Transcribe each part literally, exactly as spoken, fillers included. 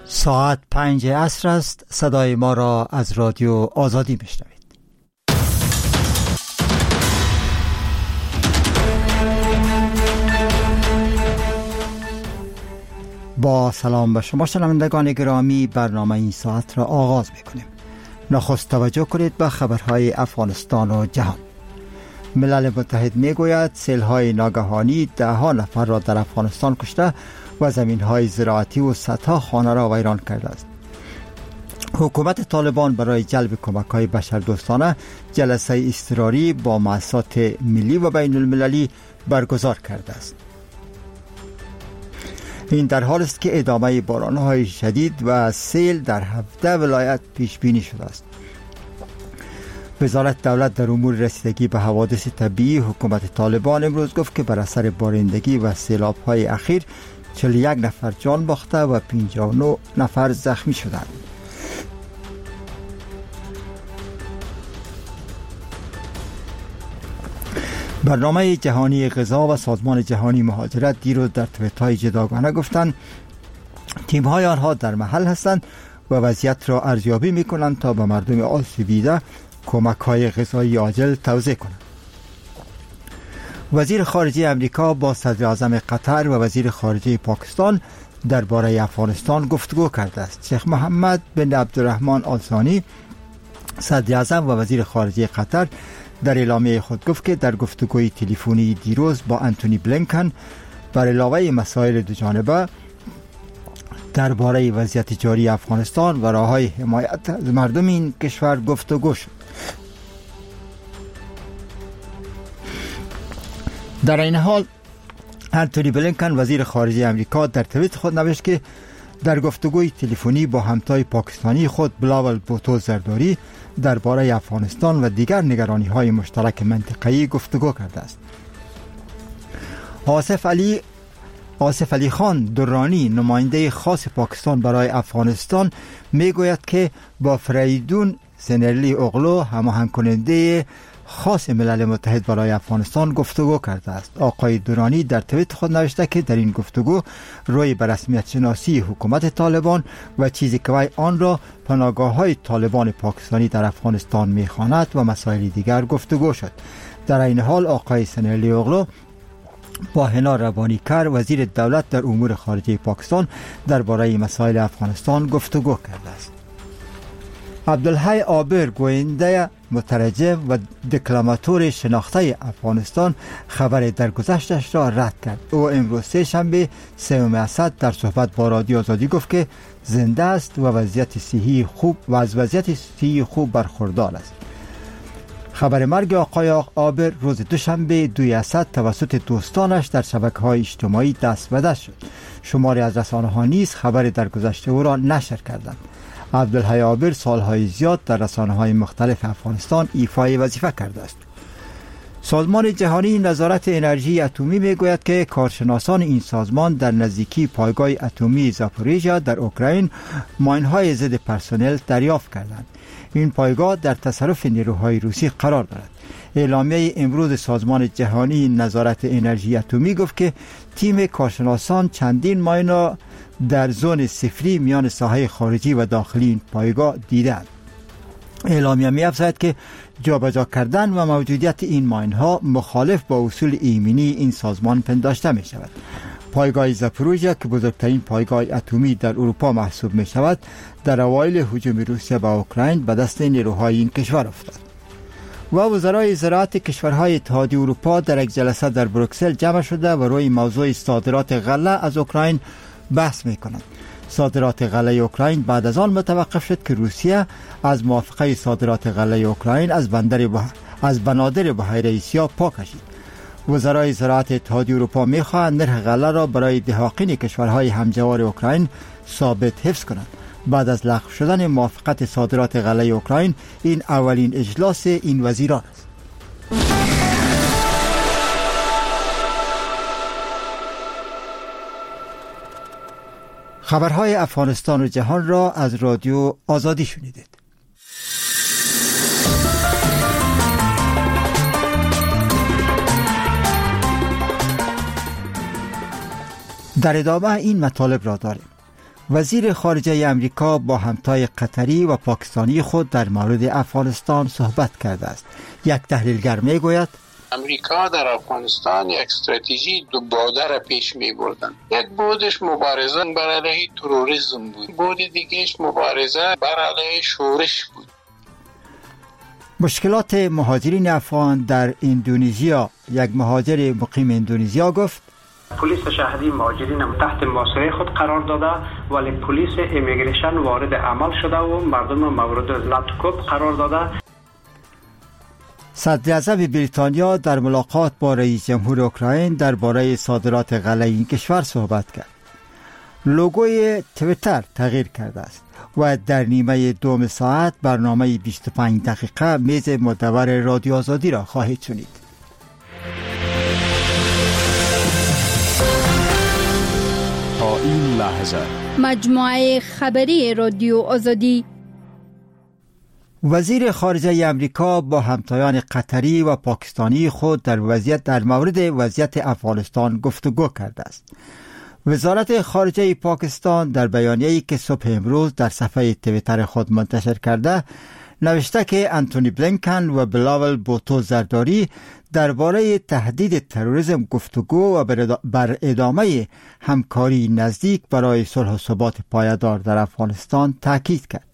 ساعت پنج عصر است. صدای ما را از رادیو آزادی میشنوید. با سلام به شما شنوندگان گرامی، برنامه این ساعت را آغاز میکنیم. نخست توجه کنید به خبرهای افغانستان و جهان. ملل متحد میگوید سیل‌های ناگهانی ده ها نفر را در افغانستان کشته و زمین‌های زراعتی و صدها خانه را ویران کرده است. حکومت طالبان برای جلب کمک‌های بشردوستانه جلسه اضطراری با مؤسسات ملی و بین المللی برگزار کرده است. این در حال است که ادامه باران‌های شدید و سیل در هفده ولایت پیش بینی شده است. وزارت دولت در امور رسیدگی به حوادث طبیعی حکومت طالبان امروز گفت که بر اثر بارندگی و سیلاب‌های اخیر چهل و یک نفر جان باخته و پنجاه و نه نفر زخمی شدند. برنامه جهانی غذا و سازمان جهانی مهاجرت دیروز در توییت‌های جداگانه گفتند تیم‌های آنها در محل هستند و وضعیت را ارزیابی می‌کنند تا به مردم آسیب دیده کمک‌های غذایی عاجل توزیع کنند. وزیر خارجه امریکا با صدر اعظم قطر و وزیر خارجه پاکستان درباره افغانستان گفتگو کرده است. شیخ محمد بن عبدالرحمن آل ثانی صدر اعظم و وزیر خارجه قطر در اعلامیه خود گفت که در گفتگوی تلفنی دیروز با انتونی بلینکن بر علاوه مسائل دوجانبه درباره وضعیت جاری افغانستان و راه‌های حمایت از مردم این کشور گفتگو شد. در این حال انتونی بلینکن وزیر خارجه امریکا در توییت خود نوشت که در گفتگوی تلفنی با همتای پاکستانی خود بلاول بوتو زرداری درباره افغانستان و دیگر نگرانی‌های مشترک منطقه‌ای گفتگو کرده است. آصف علی آصف علی خان درانی نماینده خاص پاکستان برای افغانستان میگوید که با فریدون سنرلی اغلو هماهنگ کننده خاص ملل متحد برای افغانستان گفتگو کرده است. آقای درانی در توییت خود نوشته که در این گفتگو روی به رسمیت شناسی حکومت طالبان و چیزی که وی آن را پناهگاه‌های طالبان پاکستانی در افغانستان می‌خواند و مسائل دیگر گفتگو شد. در این حال آقای سنرلی اغلو با هنا روانیکر وزیر دولت در امور خارجه پاکستان درباره مسائل افغانستان گفتگو کرده است. عبدالحی عابر گوینده مترجم و دکلماتور شناخته افغانستان خبر درگذشتش را رد کرد. او امروز سه شنبه سوم اسد در صحبت با رادیو آزادی گفت که زنده است و وضعیت صحی خوب و از وضعیت صحی خوب برخوردار است. خبر مرگ آقای عابر روز دوشنبه دوی اسد توسط دوستانش در شبکه‌های اجتماعی دست به دست شد. شماری از رسانه‌ها نیز خبر درگذشت او را نشر کردند. عبدالحی عابر سالهای زیاد در رسانه‌های مختلف افغانستان ایفای وظیفه کرده است. سازمان جهانی نظارت انرژی اتمی میگوید که کارشناسان این سازمان در نزدیکی پایگاه اتمی زاپوریژیا در اوکراین ماین‌های ضد پرسنل دریافت کردند. این پایگاه در تصرف نیروهای روسی قرار دارد. اعلامیه امروز سازمان جهانی نظارت انرژی اتمی گفت که تیم کارشناسان چندین ماین در زون صفری میان ساحه خارجی و داخلی این پایگاه دیدند. اعلامیه می‌افزاید که جابجا کردن و موجودیت این ماین‌ها مخالف با اصول ایمنی این سازمان پنداشته می‌شود. پایگاه زاپوریژیا که بزرگترین پایگاه اتمی در اروپا محسوب می‌شود، در اوایل هجوم روسیه به اوکراین به دست نیروهای این کشور افتاد. و وزرای زراعت کشورهای اتحادیه اروپا در یک جلسه در بروکسل جمع شده و روی موضوع صادرات غله از اوکراین بحث می‌کنند. صادرات غله اوکراین بعد از آن متوقف شد که روسیه از موافقه صادرات غله اوکراین از بندر بح... از بنادر بحیره آسیا پا کشید. وزرای زراعت اتحادیه اروپا می‌خواهند نرخ غله را برای دهاقین کشورهای همجوار اوکراین ثابت حفظ کنند. بعد از لغو شدن موافقت صادرات غله اوکراین، این اولین اجلاس این وزیران است. خبرهای افغانستان و جهان را از رادیو آزادی شنیدید. در ادامه این مطالب را داریم. وزیر خارجه امریکا با همتای قطری و پاکستانی خود در مورد افغانستان صحبت کرده است. یک تحلیلگر می گوید امریکا در افغانستان یک استراتژی دو بعده را پیش می بردن. یک بودش مبارزه بر علیه تروریسم بود، بود دیگهش مبارزه بر علیه شورش بود. مشکلات مهاجرین افغان در اندونزیا. یک مهاجر مقیم اندونزیا گفت پلیس شهری مهاجرین تحت محاصره خود قرار داده، ولی پلیس امیگریشن وارد عمل شده و مردم مورد لطکوب قرار داده. صدر اعظم بریتانیا در ملاقات با رئیس جمهور اوکراین درباره صادرات غله این کشور صحبت کرد. لوگوی تویتر تغییر کرده است و در نیمه دوم ساعت برنامه بیست و پنج دقیقه میز مدور رادیو آزادی را خواهید شنید. تا این لحظه مجموعه خبری رادیو آزادی. وزیر خارجه امریکا با همتایان قطری و پاکستانی خود در وضعیت در مورد وضعیت افغانستان گفتگو کرده است. وزارت خارجه پاکستان در بیانیه‌ای که صبح امروز در صفحه توییتر خود منتشر کرده نوشته که انتونی بلینکن و بلاول بوتو زرداری درباره تهدید تروریسم گفتگو و بر ادامه همکاری نزدیک برای صلح و ثبات پایدار در افغانستان تاکید کرد.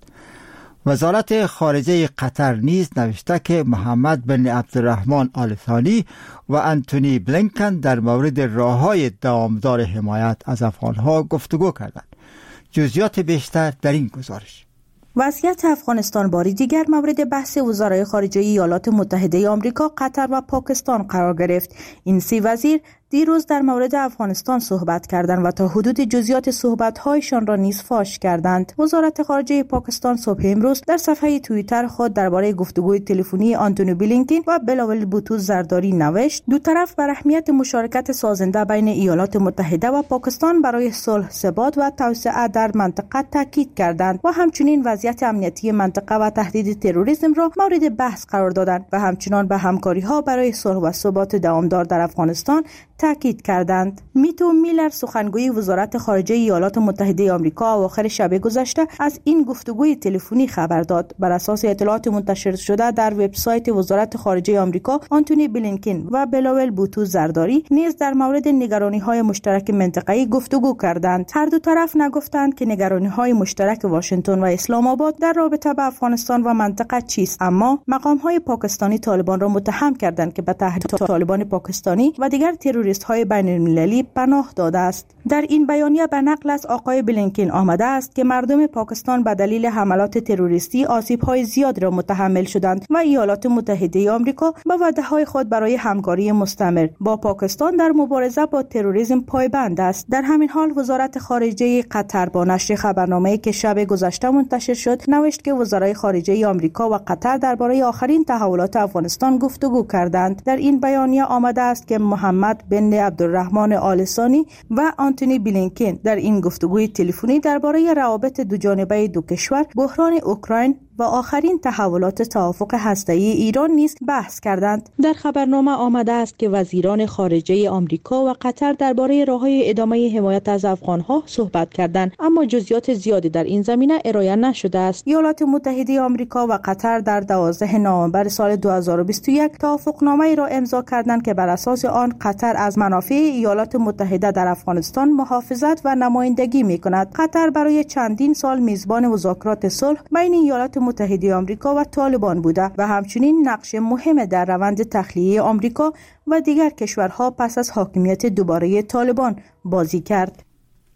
وزارت خارجه قطر نیز نوشته که محمد بن عبدالرحمن آل ثانی و انتونی بلینکن در مورد راه‌های دوامدار حمایت از افغان‌ها گفتگو کردند. جزئیات بیشتر در این گزارش. وضعیت افغانستان باری دیگر مورد بحث وزرای خارجه ایالات متحده آمریکا، قطر و پاکستان قرار گرفت. این سه وزیر دیروز در مورد افغانستان صحبت کردند و تا حدود جزئیات صحبت‌هایشان را نیز فاش کردند. وزارت خارجه پاکستان صبح امروز در صفحه توییتر خود درباره گفتگوی تلفنی آنتونی بلینکن و بلاول بوتو زرداری نوشت: دو طرف بر اهمیت مشارکت سازنده بین ایالات متحده و پاکستان برای صلح، ثبات و توسعه در منطقه تاکید کردند و همچنین وضعیت امنیتی منطقه و تهدید تروریسم را مورد بحث قرار دادند و همچنین به همکاری‌ها برای صلح و ثبات دوامدار در افغانستان تاکید کردند. میتو میلر سخنگوی وزارت خارجه ایالات متحده آمریکا آخر شب گذشته از این گفتگوی تلفنی خبر داد. بر اساس اطلاعات منتشر شده در وبسایت وزارت خارجه آمریکا، آنتونی بلینکن و بلاول بوتو زرداری نیز در مورد نگرانی‌های مشترک منطقه‌ای گفتگو کردند. هر دو طرف نگفتند که نگرانی‌های مشترک واشنگتن و اسلام آباد در رابطه با افغانستان و منطقه چیست، اما مقام‌های پاکستانی طالبان را متهم کردند که به تهدید طالبان پاکستانی و دیگر تروریست های بین المللی پناه داده است. در این بیانیه به نقل از آقای بلینکن آمده است که مردم پاکستان به دلیل حملات تروریستی آسیب‌های زیاد را متحمل شدند و ایالات متحده آمریکا به وعده‌های خود برای همکاری مستمر با پاکستان در مبارزه با تروریسم پایبند است. در همین حال وزارت خارجه قطر با نشر خبرنامه‌ای که شب گذشته منتشر شد نوشت که وزرای خارجه آمریکا و قطر درباره آخرین تحولات افغانستان گفتگو کردند. در این بیانیه آمده است که محمد بن عبدالرحمن آل ثانی و آنتونی بلینکن در این گفتگوی تلفنی درباره روابط دوجانبه دو کشور، بحران اوکراین و آخرین تحولات توافق هسته‌ای ایران نیز بحث کردند. در خبرنامه آمده است که وزیران خارجه آمریکا و قطر درباره راه‌های ادامه حمایت از افغان‌ها صحبت کردند، اما جزئیات زیادی در این زمینه ارائه نشده است. ایالات متحده آمریکا و قطر در دوازدهم نوامبر سال دو هزار و بیست و یک توافقنامه‌ای را امضا کردند که بر اساس آن قطر از منافع ایالات متحده در افغانستان محافظت و نمایندگی می‌کند. قطر برای چندین سال میزبان مذاکرات صلح بین ایالات متحده آمریکا و طالبان بوده و همچنین نقش مهم در روند تخلیه آمریکا و دیگر کشورها پس از حاکمیت دوباره طالبان بازی کرد.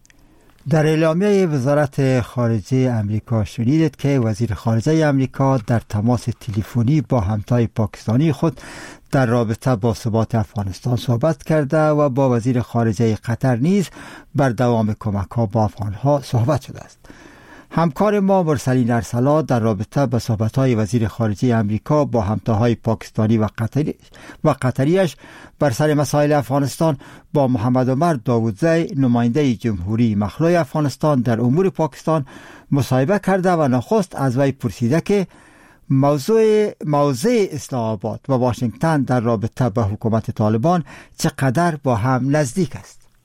در اعلامیه وزارت خارجه امریکا شنیدید که وزیر خارجه امریکا در تماس تلفنی با همتای پاکستانی خود در رابطه با ثبات افغانستان صحبت کرده و با وزیر خارجه قطر نیز بر دوام کمک‌ها با افغان‌ها صحبت شده است. همکار ما مرسلین ارسلا در رابطه با صحبت‌های وزیر خارجه امریکا با همتاهای پاکستانی و قطری و قطریش بر سر مسائل افغانستان با محمد عمر داودزی، نماینده جمهوری مخلوع افغانستان در امور پاکستان مصاحبه کرده و نخست از وی پرسیده که موضوع موضع اسلام آباد و واشنگتن در رابطه با حکومت طالبان چقدر با هم نزدیک است.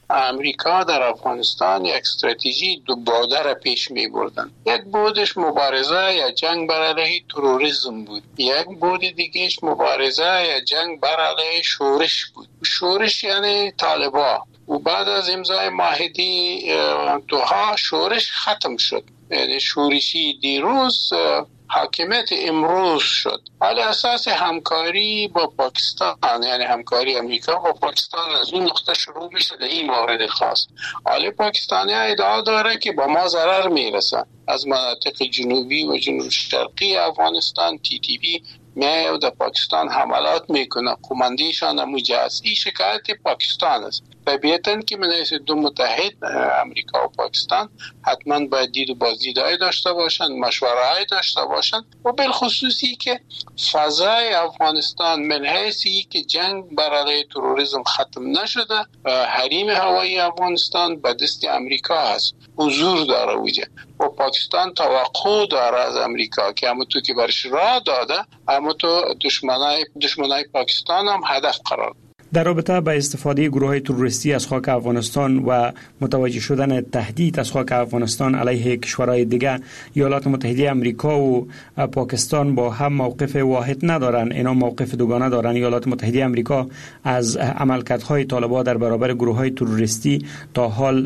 امریکا در افغانستان یک استراتژی دو بعده را پیش می بردن. یک بودش مبارزه یا جنگ بر علیه تروریسم بود، یک بود دیگهش مبارزه یا جنگ بر علیه شورش بود. شورش یعنی طالبان. و بعد از امضای معاهده دوحه شورش ختم شد، یعنی شورشی دیروز حاکمیت امروز شد. علی اساس همکاری با پاکستان، یعنی همکاری امریکا با پاکستان از این نقطه شروع میشه در این مورد خاص. علی پاکستانی ها ادعا داره که با ما ضرر میرسن. از مناطق جنوبی و جنوب شرقی افغانستان تی تی پی میاد و در پاکستان حملات میکنه، قماندهشان همونجا است. این شکایت پاکستان است. طبیعتاً که من حیث دو متحد امریکا و پاکستان حتما باید دید و بازدیدهای داشته باشند، مشوره‌های داشته باشند و بالخصوصی که فضای افغانستان من حیثی که جنگ بر علیه تروریسم ختم نشده، حریم هوایی افغانستان به دست امریکا هست، حضور داره وجه و پاکستان توقع داره از امریکا که همون تو که برش راه داده همون تو دشمنای دشمنای پاکستان هم هدف قرار ده. در رابطه با استفاده گروه‌های تروریستی از خاک افغانستان و متوجه شدن تهدید از خاک افغانستان علیه کشورهای دیگر، ایالات متحده آمریکا و پاکستان با هم موقف واحد ندارن، اینا موقف دوگانه دارن. ایالات متحده آمریکا از عملکردهای طالبان در برابر گروه‌های تروریستی تا حال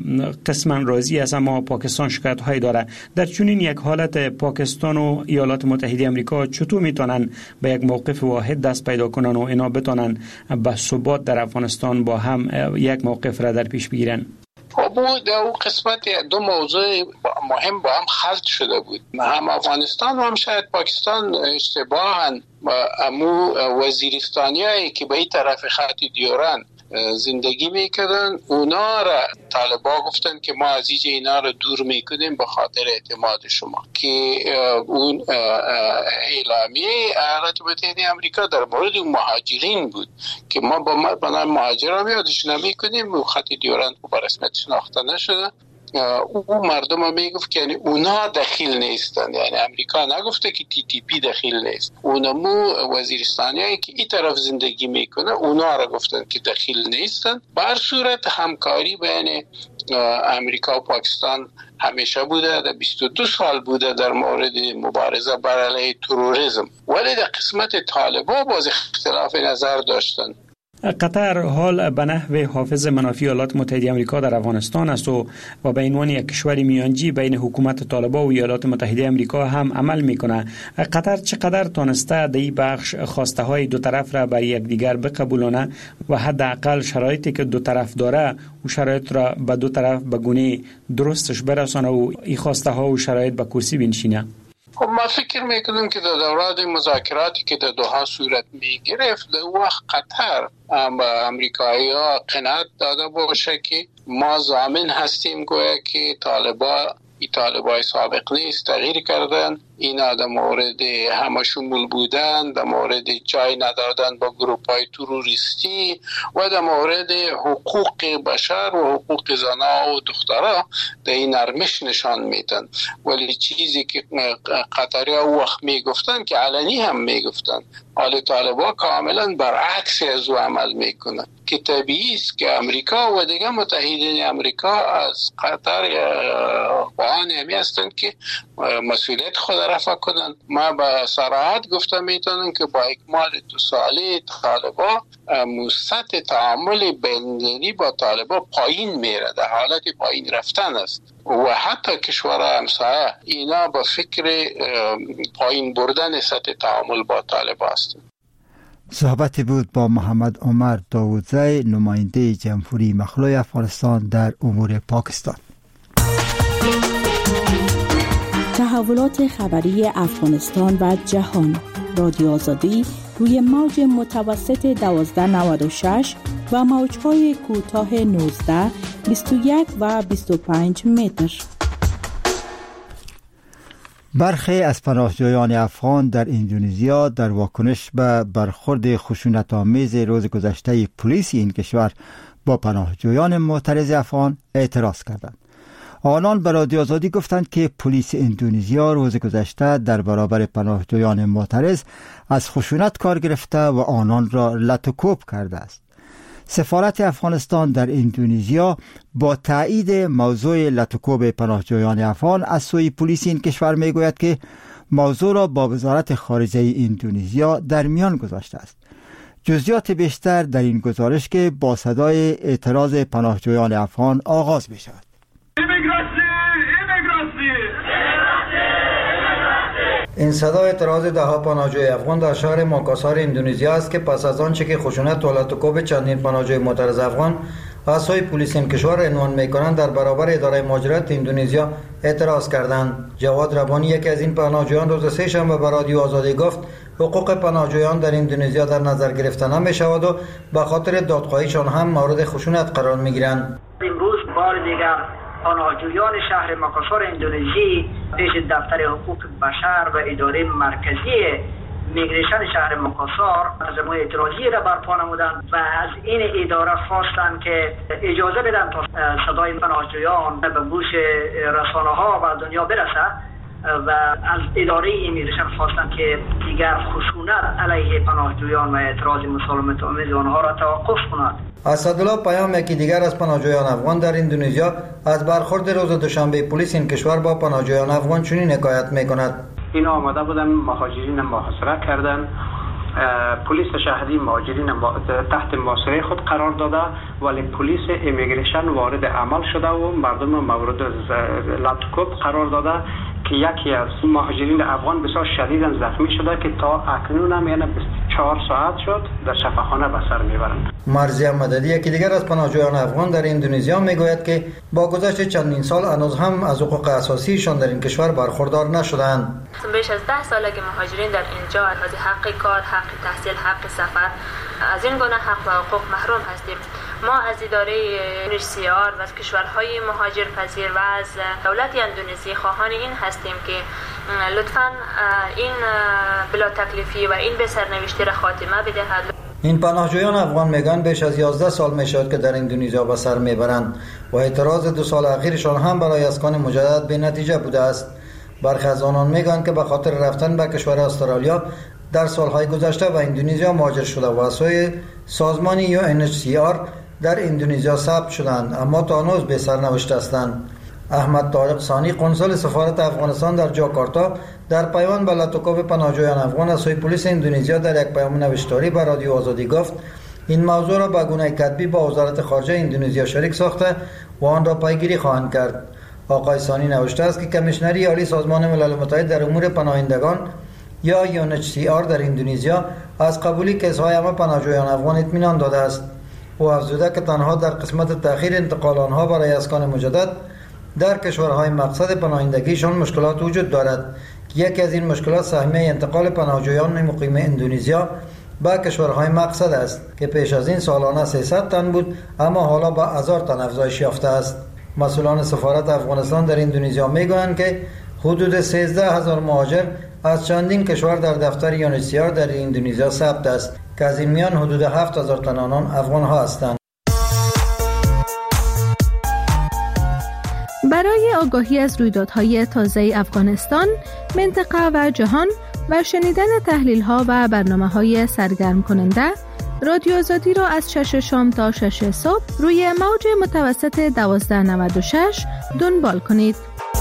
قسما راضی است، اما پاکستان شکایت‌های داره. در چنین یک حالت پاکستان و ایالات متحده آمریکا چطور میتونن به یک موقف واحد دست پیدا کنن و اینا بتونن با ثبات در افغانستان با هم یک موقف را در پیش بگیرن؟ خب در قسمت دو موضوع مهم با هم خلط شده بود. هم افغانستان و هم شاید پاکستان اشتباهاً امو وزیرستانیایی که به این طرف خط دیوران زندگی میکردن، اونا را طالبان گفتن که ما از ایجا اینا را دور میکنیم به خاطر اعتماد شما، که اون اعلامیه ایالات متحده آمریکا در مورد مهاجرین بود که ما با بنای مهاجران یادش نمیکنیم و خط دیوران به رسمیت شناخته نشده. او مردم ها میگفت که یعنی اونا دخیل نیستن، یعنی امریکا نگفته که تی تی پی دخیل نیست، اونمو وزیرستانی هایی که این طرف زندگی میکنه اونا را گفتن که دخیل نیستن. بر صورت همکاری بین امریکا و پاکستان همیشه بوده، در بیست و دو سال بوده در مورد مبارزه بر علیه تروریسم، ولی در قسمت طالبان باز اختلاف نظر داشتن. قطر حال به نحو حافظ منافع ایالات متحده آمریکا در افغانستان است و و به عنوان یک کشور میانجی بین حکومت طالبان و ایالات متحده آمریکا هم عمل میکنه. قطر چقدر تونسته در این بخش خواسته های دو طرف را بر یکدیگر بقبولانه و حداقل شرایطی که دو طرف داره و شرایط را به دو طرف به گونه درستش برسانه و این خواسته ها و شرایط به کرسی بنشینه؟ خب ما فکر میکنم که در دوران مذاکراتی که در دوحه صورت میگرفت در وقت قطر به امریکایی ها قناعت داده باشه که ما ضامن هستیم گویا که طالبان ای طالبای سابق نیست، تغییر کردن، اینا در مورد همه شمول بودن، در مورد جای ندادن با گروپ های تروریستی و در مورد حقوق بشر و حقوق زنها و دخترها در این نرمش نشان میدن. ولی چیزی که قطری ها وقت میگفتن که علنی هم میگفتن، حال طالبا کاملا برعکس از او عمل میکنن که طبیعی است که امریکا و دیگه متحدین امریکا از قطر خواهان همی هستند که مسئولیت خود رفع کنند. ما به صراحت گفتم میتونم که با اکمال دو ساله طالبا سطح تعامل بین‌المللی با طالبا پایین میره، در حالت پایین رفتن است و حتی کشورهای همسایه اینا با فکر پایین بردن سطح تعامل با طالبا هستند. صحبتی بود با محمد عمر داوودزی، نماینده جمهوری مخلوع افغانستان در امور پاکستان. تحولات خبری افغانستان و جهان، رادیو آزادی روی موج متوسط دوازده نود و شش و موج‌های کوتاه نوزده، بیست و یک و بیست و پنج متر. برخی از پناهجویان افغان در اندونزیا در واکنش به برخورد خشونت‌آمیز روز گذشته پلیس این کشور با پناهجویان معترض افغان اعتراض کردند. آنان به رادیو آزادی گفتند که پلیس اندونزیا روز گذشته در برابر پناهجویان معترض از خشونت کار گرفته و آنان را لط و کوب کرده است. سفارت افغانستان در اندونزیا با تایید موضوع لطوکوب پناهجویان افغان از سوی پلیس این کشور میگوید که موضوع را با وزارت خارجه اندونزیا در میان گذاشته است. جزئیات بیشتر در این گزارش که با صدای اعتراض پناهجویان افغان آغاز می شود. این صدای اعتراض دهها پناهجوی افغان در شهر ماکاسار اندونزیا است که پس از آنچه که خشونت و لطوکوب چندین پناهجوی معترض افغان از سوی پلیس این کشور عنوان می‌کنند در برابر اداره مهاجرت اندونزیا اعتراض کردند. جواد ربانی یکی از این پناهجویان روز سه شنبه به رادیو آزادی گفت حقوق پناهجویان در اندونزیا در نظر گرفته نمی‌شود و به خاطر دادخواهیشان هم مورد خشونت قرار می‌گیرند. امروز بار دیگر پناهجویان شهر ماکاسار اندونزی پیش دفتر حقوق بشر و اداره مرکزی میگریشن شهر ماکاسار نظم اعتراضی را برپا نمودند و از این اداره خواستند که اجازه بدن تا صدای پناهجویان به گوش رسانه ها و دنیا برسد و از اداره ایمیگریشن خواستند که دیگر خشونت علیه پناهجویان و اعتراض مسالمت آمیز آنها را توقف کند. اسدالله پیام یکی دیگر از پناهجویان افغان در اندونزیا از برخورد روز دوشنبه پلیس این کشور با پناهجویان افغان چنین حکایت میکند. این آمده بودن مهاجرین محاصره کردن، پلیس شهری مهاجرین تحت محاصره خود قرار داده ولی پلیس ایمیگریشن وارد عمل شده و مردم مورد لطوکوب قرار داده که یکی از مهاجرین افغان بسیار شدیداً زخمی شده که تا اکنون هم یعنی چهار ساعت شد در شفاخانه به سر میبرند. مرزی مددی یکی دیگر از پناهجویان افغان در اندونزیا میگوید که با گذشت چندین سال هنوز هم از حقوق اساسیشان در این کشور برخوردار نشدند. بیش از ده ساله که مهاجرین در اینجا از حق کار، حق تحصیل، حق سفر از این گونه حق و حقوق محروم هستیم. ما از اداره یو ان اچ سی آر و از کشورهای مهاجر پذیر و از دولت اندونزی خواهان این هستیم که لطفاً این بلا تکلیفی و این به سرنوشتی را خاتمه بدهد. این پناهجویان افغان میگن بیش از یازده سال میشد که در اندونزیا به سر میبرند و اعتراض دو سال اخیرشان هم برای اسکان مجدد به نتیجه بوده است. برخی از آنان میگن که به خاطر رفتن به کشور استرالیا در سالهای گذشته و اندونزیا مهاجر شده و از سوی سازمان یو ان اچ سی آر در اندونزیا ثبت شدند اما تا هنوز به سرنوشت هستند. احمد طارق ثانی قنصل سفارت افغانستان در جاکارتا در پیوند به لطوکوب پناهجویان افغان از سوی پلیس اندونزیا در یک پیام نوشتاری به رادیو آزادی گفت این موضوع را به گونه کتبی با وزارت خارجه اندونزیا شریک ساخته و آن را پیگیری خواهند کرد. آقای ثانی نوشته است که کمیشنری عالی سازمان ملل متحد در امور پناهندگان یا یو ان اچ سی آر در اندونزیا از قبولی کیس‌های همه پناهجویان افغان اطمینان داده است. او افزوده که تنها در قسمت تأخیر انتقال آنها برای اسکان مجدد در کشورهای مقصد پناهندگیشان مشکلات وجود دارد. یکی از این مشکلات سهمیه انتقال پناهجویان مقیم اندونزیا به کشورهای مقصد است که پیش از این سالانه سیصد تن بود اما حالا به هزار تن افزایش یافته است. مسئولان سفارت افغانستان در اندونزیا میگویند که حدود سیزده هزار مهاجر از چندین کشور در دفتر یو ان اچ سی آر در اندونزیا ثبت است که از این میان حدود هفت هزار تن آنان افغان ها هستند. برای آگاهی از رویدادهای تازه افغانستان، منطقه و جهان و شنیدن تحلیل‌ها و برنامه‌های سرگرم کننده، رادیو آزادی را از شش شام تا شش صبح روی موج متوسط دوازده نود و شش دنبال کنید.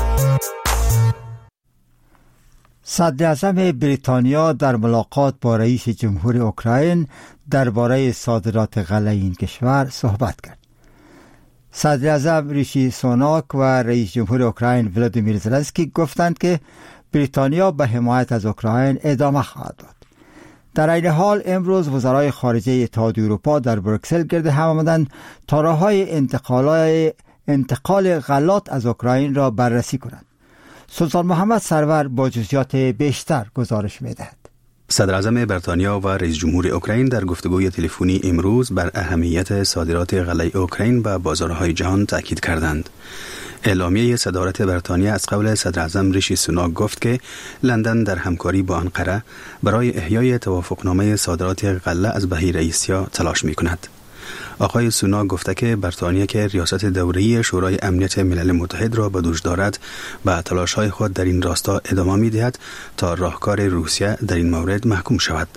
صدر اعظم بریتانیا در ملاقات با رئیس جمهور اوکراین درباره صادرات غله این کشور صحبت کرد. صدر اعظم ریشی سوناک و رئیس جمهور اوکراین ولادیمیر زلنسکی گفتند که بریتانیا به حمایت از اوکراین ادامه خواهد داد. در این حال امروز وزرای خارجه اتحادیه اروپا در بروکسل گرد هم آمدند تا راه‌های انتقال غلات از اوکراین را بررسی کنند. سلطان محمد سرور با جزئیات بیشتر گزارش می‌دهد. صدر اعظم بریتانیا و رئیس جمهور اوکراین در گفتگوی تلفنی امروز بر اهمیت صادرات غله اوکراین به بازارهای جهان تاکید کردند. اعلامیه صدارت بریتانیا از قبل صدر اعظم ریشی سوناک گفت که لندن در همکاری با آنقره برای احیای توافقنامه صادرات غله از بحیره آسیا تلاش می‌کند. آقای سوناک گفته که بریتانیا که ریاست دوره‌ای شورای امنیت ملل متحد را به دوش دارد به تلاش‌های خود در این راستا ادامه می‌دهد تا راهکار روسیه در این مورد محکوم شود.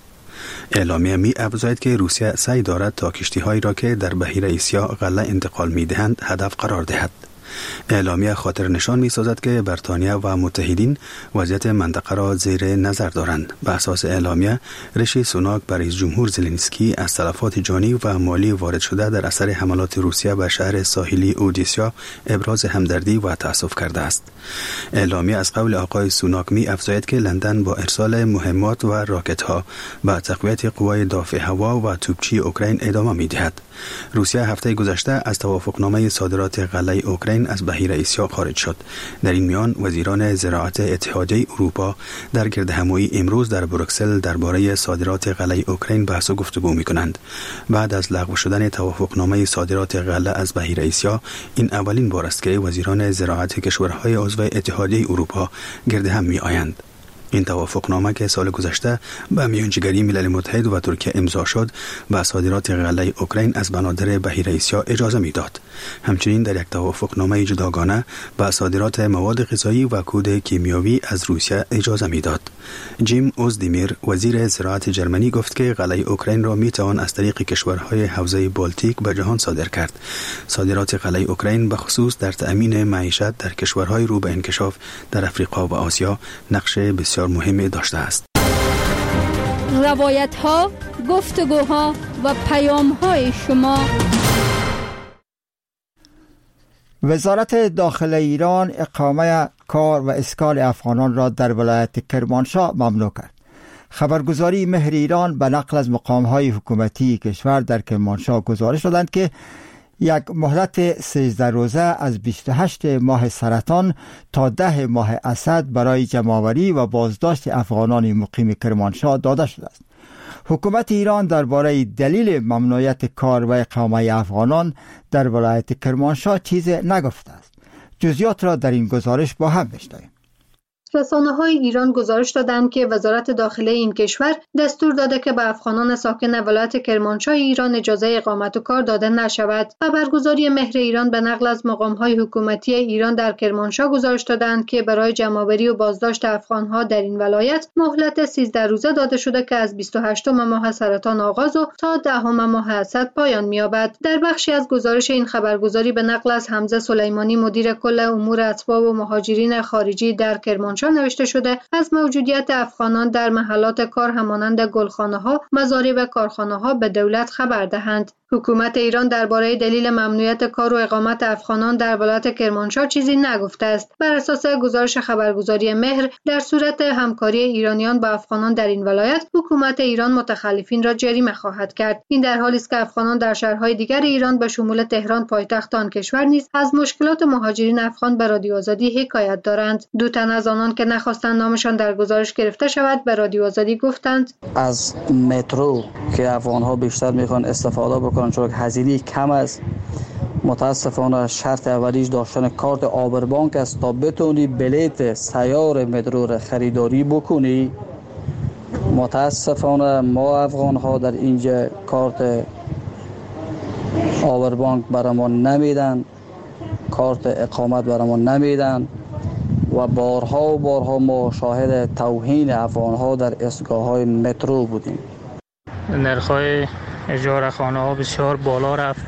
اعلامیه می افزاید که روسیه سعی دارد تا کشتی‌هایی را که در بحیره آسیا غله انتقال می‌دهند هدف قرار دهد. اعلامیه خاطر نشان می سازد که بریتانیا و متحدین وضعیت منطقه را زیر نظر دارند. به اساس اعلامیه، ریشی سوناک بر رئیس جمهور زلنسکی از تلفات جانی و مالی وارد شده در اثر حملات روسیه به شهر ساحلی اودیسا ابراز همدردی و تأسف کرده است. اعلامیه از قول آقای سوناک می افزاید که لندن با ارسال مهمات و راکت ها به تقویت قوای دافع هوا و توپچی اوکراین ادامه می دهد. روسیه هفته گذشته از توافقنامه صادرات غله اوکراین از بحیره آسیا خارج شد. در این میان وزیران زراعت اتحادیه اروپا در گردهمایی امروز در بروکسل درباره صادرات غله اوکراین بحث و گفتگو می‌کنند. بعد از لغو شدن توافقنامه صادرات غله از بحیره آسیا، این اولین بار است که وزیران زراعت کشورهای عضو اتحادیه اروپا گردهم می‌آیند. این توافقنامه که سال گذشته به میانجیگری ملل متحد و ترکیه امضا شد، به صادرات غله اوکراین از بنادر بحیره آسیا اجازه میداد. همچنین در یک توافقنامه جداگانه به صادرات مواد غذایی و کود کیمیاوی از روسیه اجازه میداد. جیم اوزدیمیر وزیر زراعت جرمنی گفت که غله اوکراین را میتوان از طریق کشورهای حوزه بالتیک به جهان صادر کرد. صادرات غله اوکراین به خصوص در تأمین معیشت در کشورهای رو به انکشاف در افریقا و آسیا نقش بسیار مهمی داشته است. روایت ها، گفتگوها و پیام های شما. وزارت داخله ایران اقامه کار و اسکان افغانان را در ولایت کرمانشاه ممنوع کرد. خبرگزاری مهر ایران به نقل از مقام‌های حکومتی کشور در کرمانشاه گزارش دادند که یک مهلت سیزده روزه از بیست و هشت ماه سرطان تا ده ماه اسد برای جمع‌آوری و بازداشت افغانان مقیم کرمانشاه داده شده است. حکومت ایران درباره دلیل ممنوعیت کار و اقامه افغانان در ولایت کرمانشاه چیز نگفته است. جزئیات را در این گزارش با هم بشنویم. رسانه‌های ایران گزارش دادند که وزارت داخله این کشور دستور داده که به افغانان ساکن ولایت کرمانشاه ایران اجازه اقامت و کار داده نشود. خبرگزاری مهر ایران به نقل از مقام‌های حکومتی ایران در کرمانشاه گزارش دادند که برای جمع‌آوری و بازداشت افغان‌ها در این ولایت مهلت سیزده روزه داده شده که از بیست و هشتم ماه سرطان آغاز و تا دهم ماه اسد پایان می‌یابد. در بخشی از گزارش این خبرگزاری به نقل از حمزه سلیمانی مدیر کل امور اتباع و مهاجرین خارجی در کرمانشاه نوشته شده از موجودیت افغانان در محلات کار همانند گلخانه‌ها، مزارع و کارخانه‌ها به دولت خبر دهند. حکومت ایران درباره دلیل ممنوعیت کار و اقامت افغانان در ولایت کرمانشاه چیزی نگفته است. بر اساس گزارش خبرگزاری مهر، در صورت همکاری ایرانیان با افغانان در این ولایت، حکومت ایران متخلفین را جریمه خواهد کرد. این در حالی است که افغانان در شهرهای دیگر ایران به شمول تهران پایتخت آن کشور نیز از مشکلات مهاجرین افغان به رادیو آزادی حکایت دارند. دو تن از آنان که نخواستند نامشان در گزارش گرفته شود به رادیو آزادی گفتند از مترو که افغان‌ها بیشتر میخوان استفاده بکنن چون هزینه کم است. متاسفانه شرط اولیش داشتن کارت آبربانک است تا بتونی بلیت سیار مترو را خریداری بکنی. متاسفانه ما افغان ها در اینجا کارت آبربانک برامون نمیدن، کارت اقامت برامون نمیدن و بارها و بارها ما شاهد توهین افغان ها در ایستگاه های مترو بودیم. نرخ‌های اجاره خانه ها بسیار بالا رفت.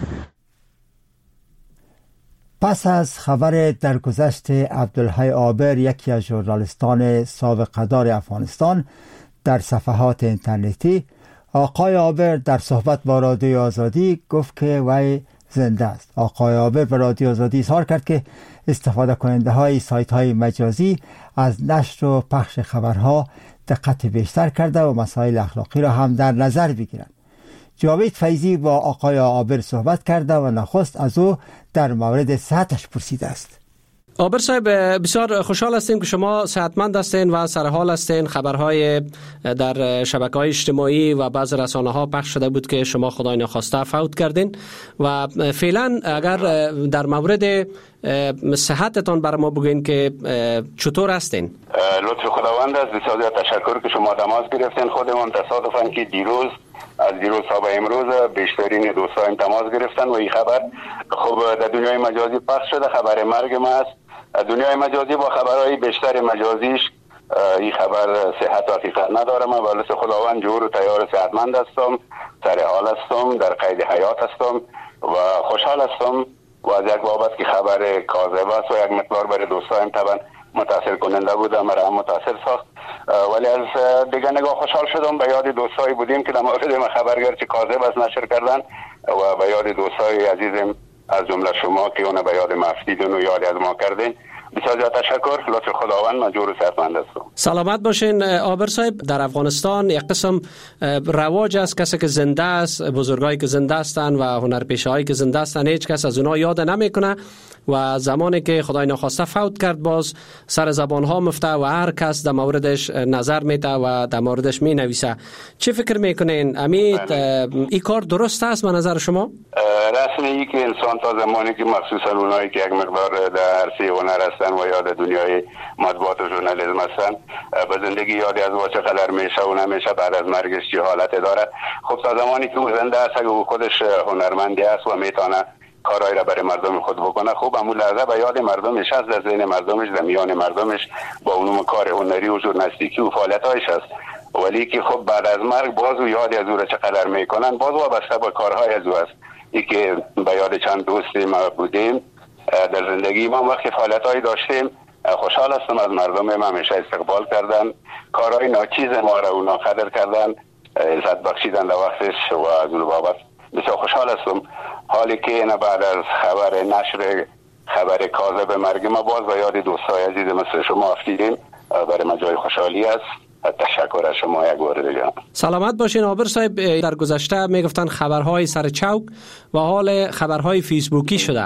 پس از خبر درگذشت عبدالحی عابر، یکی از ژورنالیستان سابقه‌دار افغانستان، در صفحات اینترنتی، آقای عابر در صحبت با رادیو آزادی گفت که وی زنده است. آقای عابر به رادیو آزادی اظهار کرد که استفاده کننده های سایت های مجازی از نشر و پخش خبرها دقت بیشتر کرده و مسائل اخلاقی را هم در نظر بگیرند. جاوید فیضی با آقای عابر صحبت کرده و نخست از او در مورد صحتش پرسیده است. عابر صاحب، بسیار خوشحال هستیم که شما صحتمند هستین و سرحال هستین. خبرهای در شبکه‌های اجتماعی و بعض رسانه‌ها پخش شده بود که شما خدای نخواسته فوت کردین و فعلا اگر در مورد صحتتان بر ما بگین که چطور هستین؟ لطف خداوند است. بسیار تشکر که شما تماس گرفتین. خودمون تصادفاً که دیروز از دیروز تا به امروز بیشترین دوستان تماس گرفتن و این خبر خب در دنیای مجازی پخش شده. خبر مرگ ما است. دنیای مجازی با خبرهای بیشتر مجازیش این خبر صحت و حقیقت نداره. من ولی خداوند جور و تیار صحتمند هستم، سر حال هستم، در قید حیات هستم و خوشحال هستم و از یک بابت که خبر کاذب است و یک مقدار برای دوستایم طبعا متاثر کننده بود، مرا هم متاثر ساخت، ولی از دیگه نگاه خوشحال شدم. به یاد دوستایی بودیم که در مورد ما خبرگر چه کاذب است نشر کردن و به یاد دوستای عزیزم از جمله شما که اون به یاد مفیدون و یاد از ما کردین. بسیار تشکر. لطف خداوند مجور و صحتمند هستم. سلامت باشین عابر صاحب. در افغانستان یک قسم رواج است کسی که زنده است، بزرگایی که زنده هستند و هنرپیشه‌هایی که زنده هستند هیچ کس از اونها یاد نمیکنه و زمانی که خدای ناخواسته فوت کرد باز سر زبان ها مفته و هر کس در موردش نظر میده و در موردش می نویسه. چه فکر میکنین امید این کار درست است به نظر شما؟ رسمی که انسان تا زمانی که مخصوصا اونایی که یک مقدار در عرصه هنر هستن و یاد دنیای مطبوعات و ژورنالیسم هستن به زندگی یادی از واچه قدر میشه و نمیشه بعد از مرگش چه حالت داره. خب تا زمانی که او زنده است اگه او خودش هنرمندی است و میتونه کارایی را برای مردم خود بکنه، خوب همون لحظه به یاد مردمش هست، در ذهن مردمش، در میان مردمش با اونم کار هنری و ژورنالیستیکی و فعالیت‌هایش هست. ولی که خب بعد از مرگ باز و یادی از او را چقدر میکنن باز وابسته به کارهای از او است. ای که به یاد چند دوستی ما بودیم در زندگی ما وقتی فعالیت‌هایی داشتیم خوشحال هستم از مردم ما همیشه استقبال کردن، کارهای ناچیز ما را اونا قدر کردن، عزت بخشیدن در وقتش و از اون بابت بسیار خوشحال هستم. حالی که اینا بعد از خبر نشر خبر کاذب مرگ ما باز به یاد دوستای عزیز مثل شما افتیدیم، برای ما جای خوشحالی است. تشکر از شما یک بار دیگه. سلامت باشین عابر صاحب. در گذشته میگفتن خبرهای سر چوک و حال خبرهای فیسبوکی شده.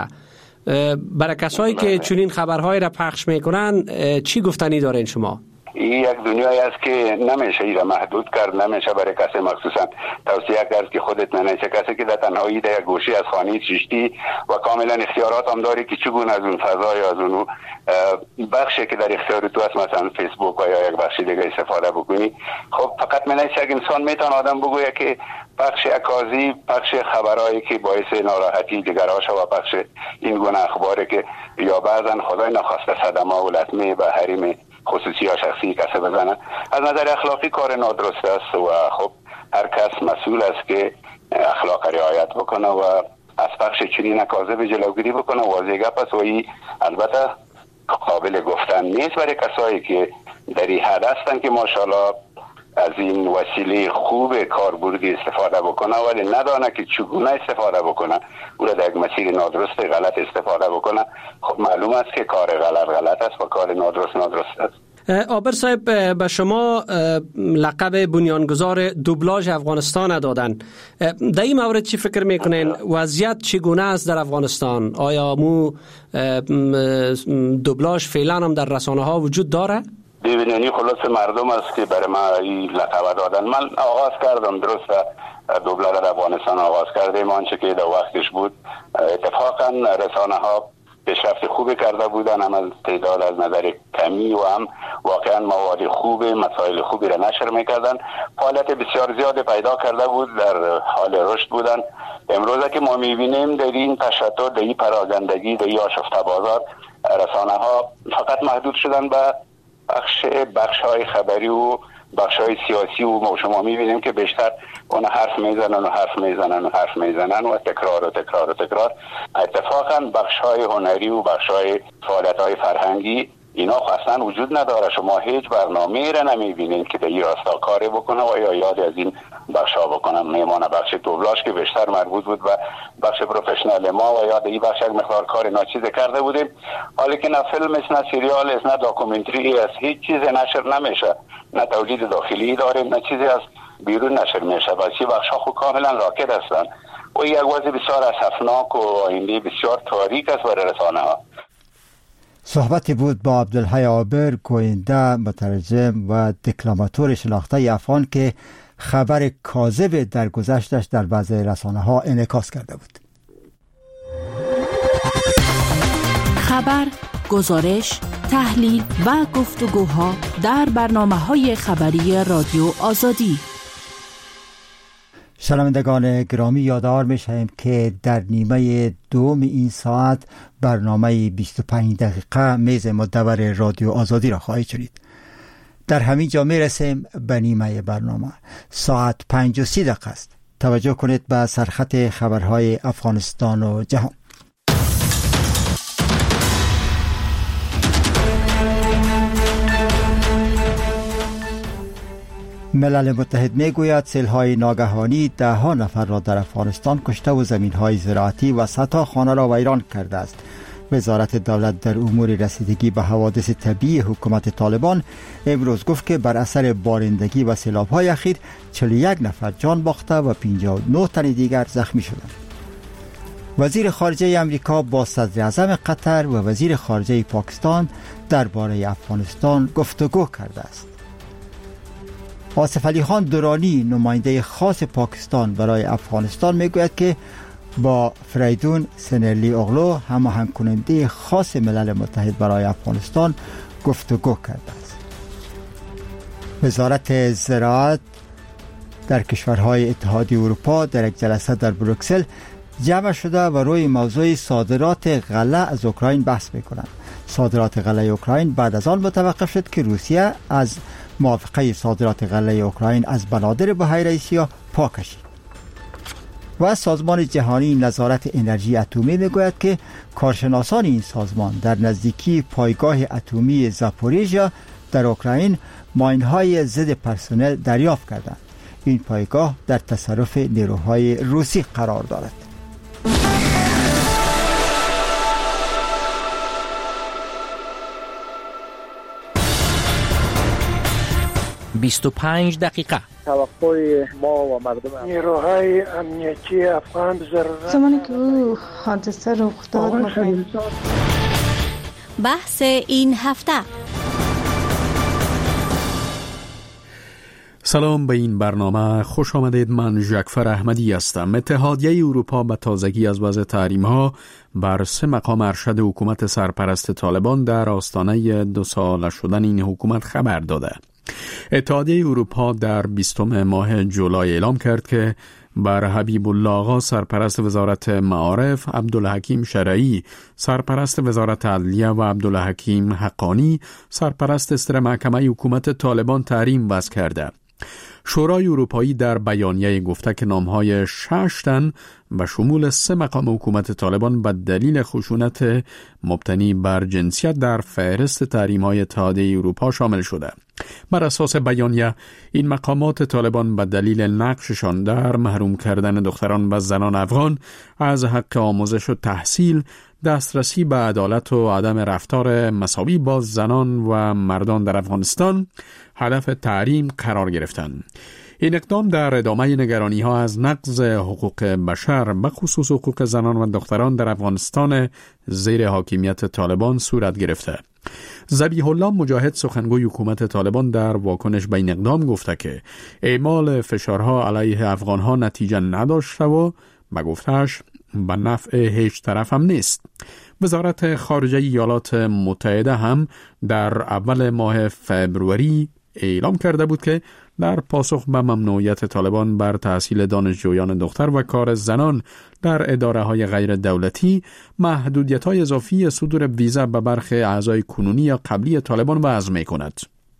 برای کسایی که چنین خبرهای را پخش میکنن چی گفتنی دارین شما؟ این یک دنیایی است که نمیشه این را محدود کرد، نمیشه برای کسی مخصوصا توصیه کرد که خودت ننیشه. کسی که در تنهایی در یک گوشه از خانه چشتی و کاملا اختیارات هم داری که چگونه از اون فضای از اون بخشی که در اختیار تو است مثلا فیسبوک و یا یک بخش دیگه استفاده بکنی. خب فقط منیشه یک انسان میتونه آدم بگویه که بخش اکاذیب، بخش خبرایی که باعث ناراحتی دیگراش و بخش این گونه اخباری که یا بعضا خدای نخواسته صدمه و لطمه به حریم خصوصی یا شخصی کسی بزنه، از نظر اخلاقی کار نادرست است و خب هر کس مسئول است که اخلاق رعایت بکنه و از بخش چنین کاذب جلوگیری بکنه. واضح گپ است و این البته قابل گفتن نیست برای کسایی که در این حد هستن که ماشاءالله از این وسیله خوب کاربردی استفاده بکنه ولی ندانه که چگونه استفاده بکنه، او را در یک مسیر نادرست غلط استفاده بکنه. خب معلوم است که کار غلط غلط است و کار نادرست نادرست است. عابر صاحب به شما لقب بنیانگذار دوبلاژ افغانستان دادن. در این مورد چی فکر میکنین؟ وضعیت چگونه است در افغانستان؟ آیا مو دوبلاژ فعلا هم در رسانه ها وجود داره؟ ببینید خلاص مردم است که برای ما این لقب دادن. من آغاز کردم درست دوبلاژ در افغانستان آغاز کردیم آنچه که در وقتش بود. اتفاقا رسانه ها پیشرفت خوبی کرده بودن، هم از تعداد از نظر کمی و هم واقعا مواد خوب مسائل خوبی را نشر میکردن. فعالیت بسیار زیاد پیدا کرده بود، در حال رشد بودن. امروزه که ما میبینیم در این تشتت، در این پراگندگی، در این آشفته بازار رسانه ها فقط محدود شدن به بخش بخش های خبری و بخش های سیاسی و ما شما میبینیم که بیشتر اون حرف میزنن و حرف میزنن و حرف میزنن و تکرار و تکرار و تکرار. اتفاقا بخش های هنری و بخش های فعالیت های فرهنگی اینا اصلا وجود نداره. شما هیچ برنامه‌ای را نمیبینید که در این راستا کاری بکنه و یا یاد از این بخش ها بکنم. میمانه بخش دوبلاژ که بیشتر مربوط بود و بخش پروفشنال ما و یاد این بخش یک مقدار کار ناچیز کرده بودیم. حالی که نه فیلم است، نه سریال است، نه داکومنتری است، هیچ چیز نشر نمیشه، نه تولید داخلی داریم، نه چیزی از بیرون نشر میشه. واسه بخش ها خود کاملا راکد هستند و یک وضع بسیار اسفناک و آینده بسیار تاریک است برای رسانه ها. صحبتی بود با عبدالحی عابر، گوینده، مترجم و دکلماتور شناخته افغان که خبر کاذب در گذشتش در بعضی رسانه ها انعکاس کرده بود. خبر، گزارش، تحلیل و گفتگوها در برنامه‌های خبری رادیو آزادی. شنوندگان گرامی، یادآور می‌شویم که در نیمه دوم این ساعت برنامه بیست و پنج دقیقه میز مدور رادیو آزادی را خواهید شنید. در همین جا می رسیم به نیمه برنامه. ساعت پنج و سی دقیقه است. توجه کنید به سرخط خبرهای افغانستان و جهان. ملل متحد می گوید سیل‌های ناگهانی ده ها نفر را در افغانستان کشته و زمین‌های زراعتی و صدها خانه را ویران کرده است. وزارت دولت در امور رسیدگی به حوادث طبیعی حکومت طالبان امروز گفت که بر اثر بارندگی و سیلاب‌های اخیر چهل و یک نفر جان باخته و پنجاه و نه تن دیگر زخمی شدند. وزیر خارجه امریکا با صدر اعظم قطر و وزیر خارجه پاکستان درباره افغانستان گفتگو کرده است. آصف علی خان درانی نماینده خاص پاکستان برای افغانستان میگوید که با فریدون سنرلی اغلو هماهنگ کننده خاص ملل متحد برای افغانستان گفتگو کرده است. وزارت زراعت در کشورهای اتحادیه اروپا در یک جلسه در بروکسل جمع شده و روی موضوع صادرات غله از اوکراین بحث میکنند. صادرات غله اوکراین بعد از آن متوقف شد که روسیه از موافقه صادرات غله اوکراین از بنادر بحیره سیاه پا کشید. و سازمان جهانی نظارت انرژی اتمی میگوید که کارشناسان این سازمان در نزدیکی پایگاه اتمی زاپوریژیا در اوکراین ماین‌های ضد پرسنل دریافت کردند. این پایگاه در تصرف نیروهای روسی قرار دارد. بیست و پنج دقیقه توقع ما و مردم نیروهای امنیتی افغان ضرورت زمانی که او حادثه رخ داد بحث این هفته. سلام به این برنامه خوش آمدید. من ژکفر احمدی هستم. اتحادیه اروپا به تازگی از وضع تحریم‌ها بر سه مقام ارشد حکومت سرپرست طالبان در آستانه دو ساله شدن این حکومت خبر داده. اتحادیه اروپا در بیستم ماه جولای اعلام کرد که بر حبیب الله آقا سرپرست وزارت معارف، عبدالحکیم شرعی سرپرست وزارت عدلیه و عبدالحکیم حقانی سرپرست اصدر محکمه حکومت طالبان تحریم وضع کرده. شورای اروپایی در بیانیه گفته که نامهای شش تن و شمول سه مقام حکومت طالبان به دلیل خشونت مبتنی بر جنسیت در فهرست تحریم‌های اتحادیه اروپا شامل شده. بر اساس بیانیه این مقامات طالبان به دلیل نقششان در محروم کردن دختران و زنان افغان از حق آموزش و تحصیل، دسترسی به عدالت و عدم رفتار مساوی با زنان و مردان در افغانستان هدف تحریم قرار گرفتند. این اقدام در ادامه نگرانی ها از نقض حقوق بشر به خصوص حقوق زنان و دختران در افغانستان زیر حاکمیت طالبان صورت گرفته. ذبیح الله مجاهد سخنگوی حکومت طالبان در واکنش به این اقدام گفته که اعمال فشارها علیه افغانها نتیجه نداشته و به گفتهش به نفع هیچ طرف هم نیست. وزارت خارجه ایالات متحده هم در اول ماه فبروری اعلام کرده بود که در پاسخ به ممنوعیت طالبان بر تحصیل دانشجویان دختر و کار زنان در اداره های غیر دولتی محدودیت های اضافی صدور ویزا به برخی اعضای کنونی یا قبلی طالبان وضع می کند.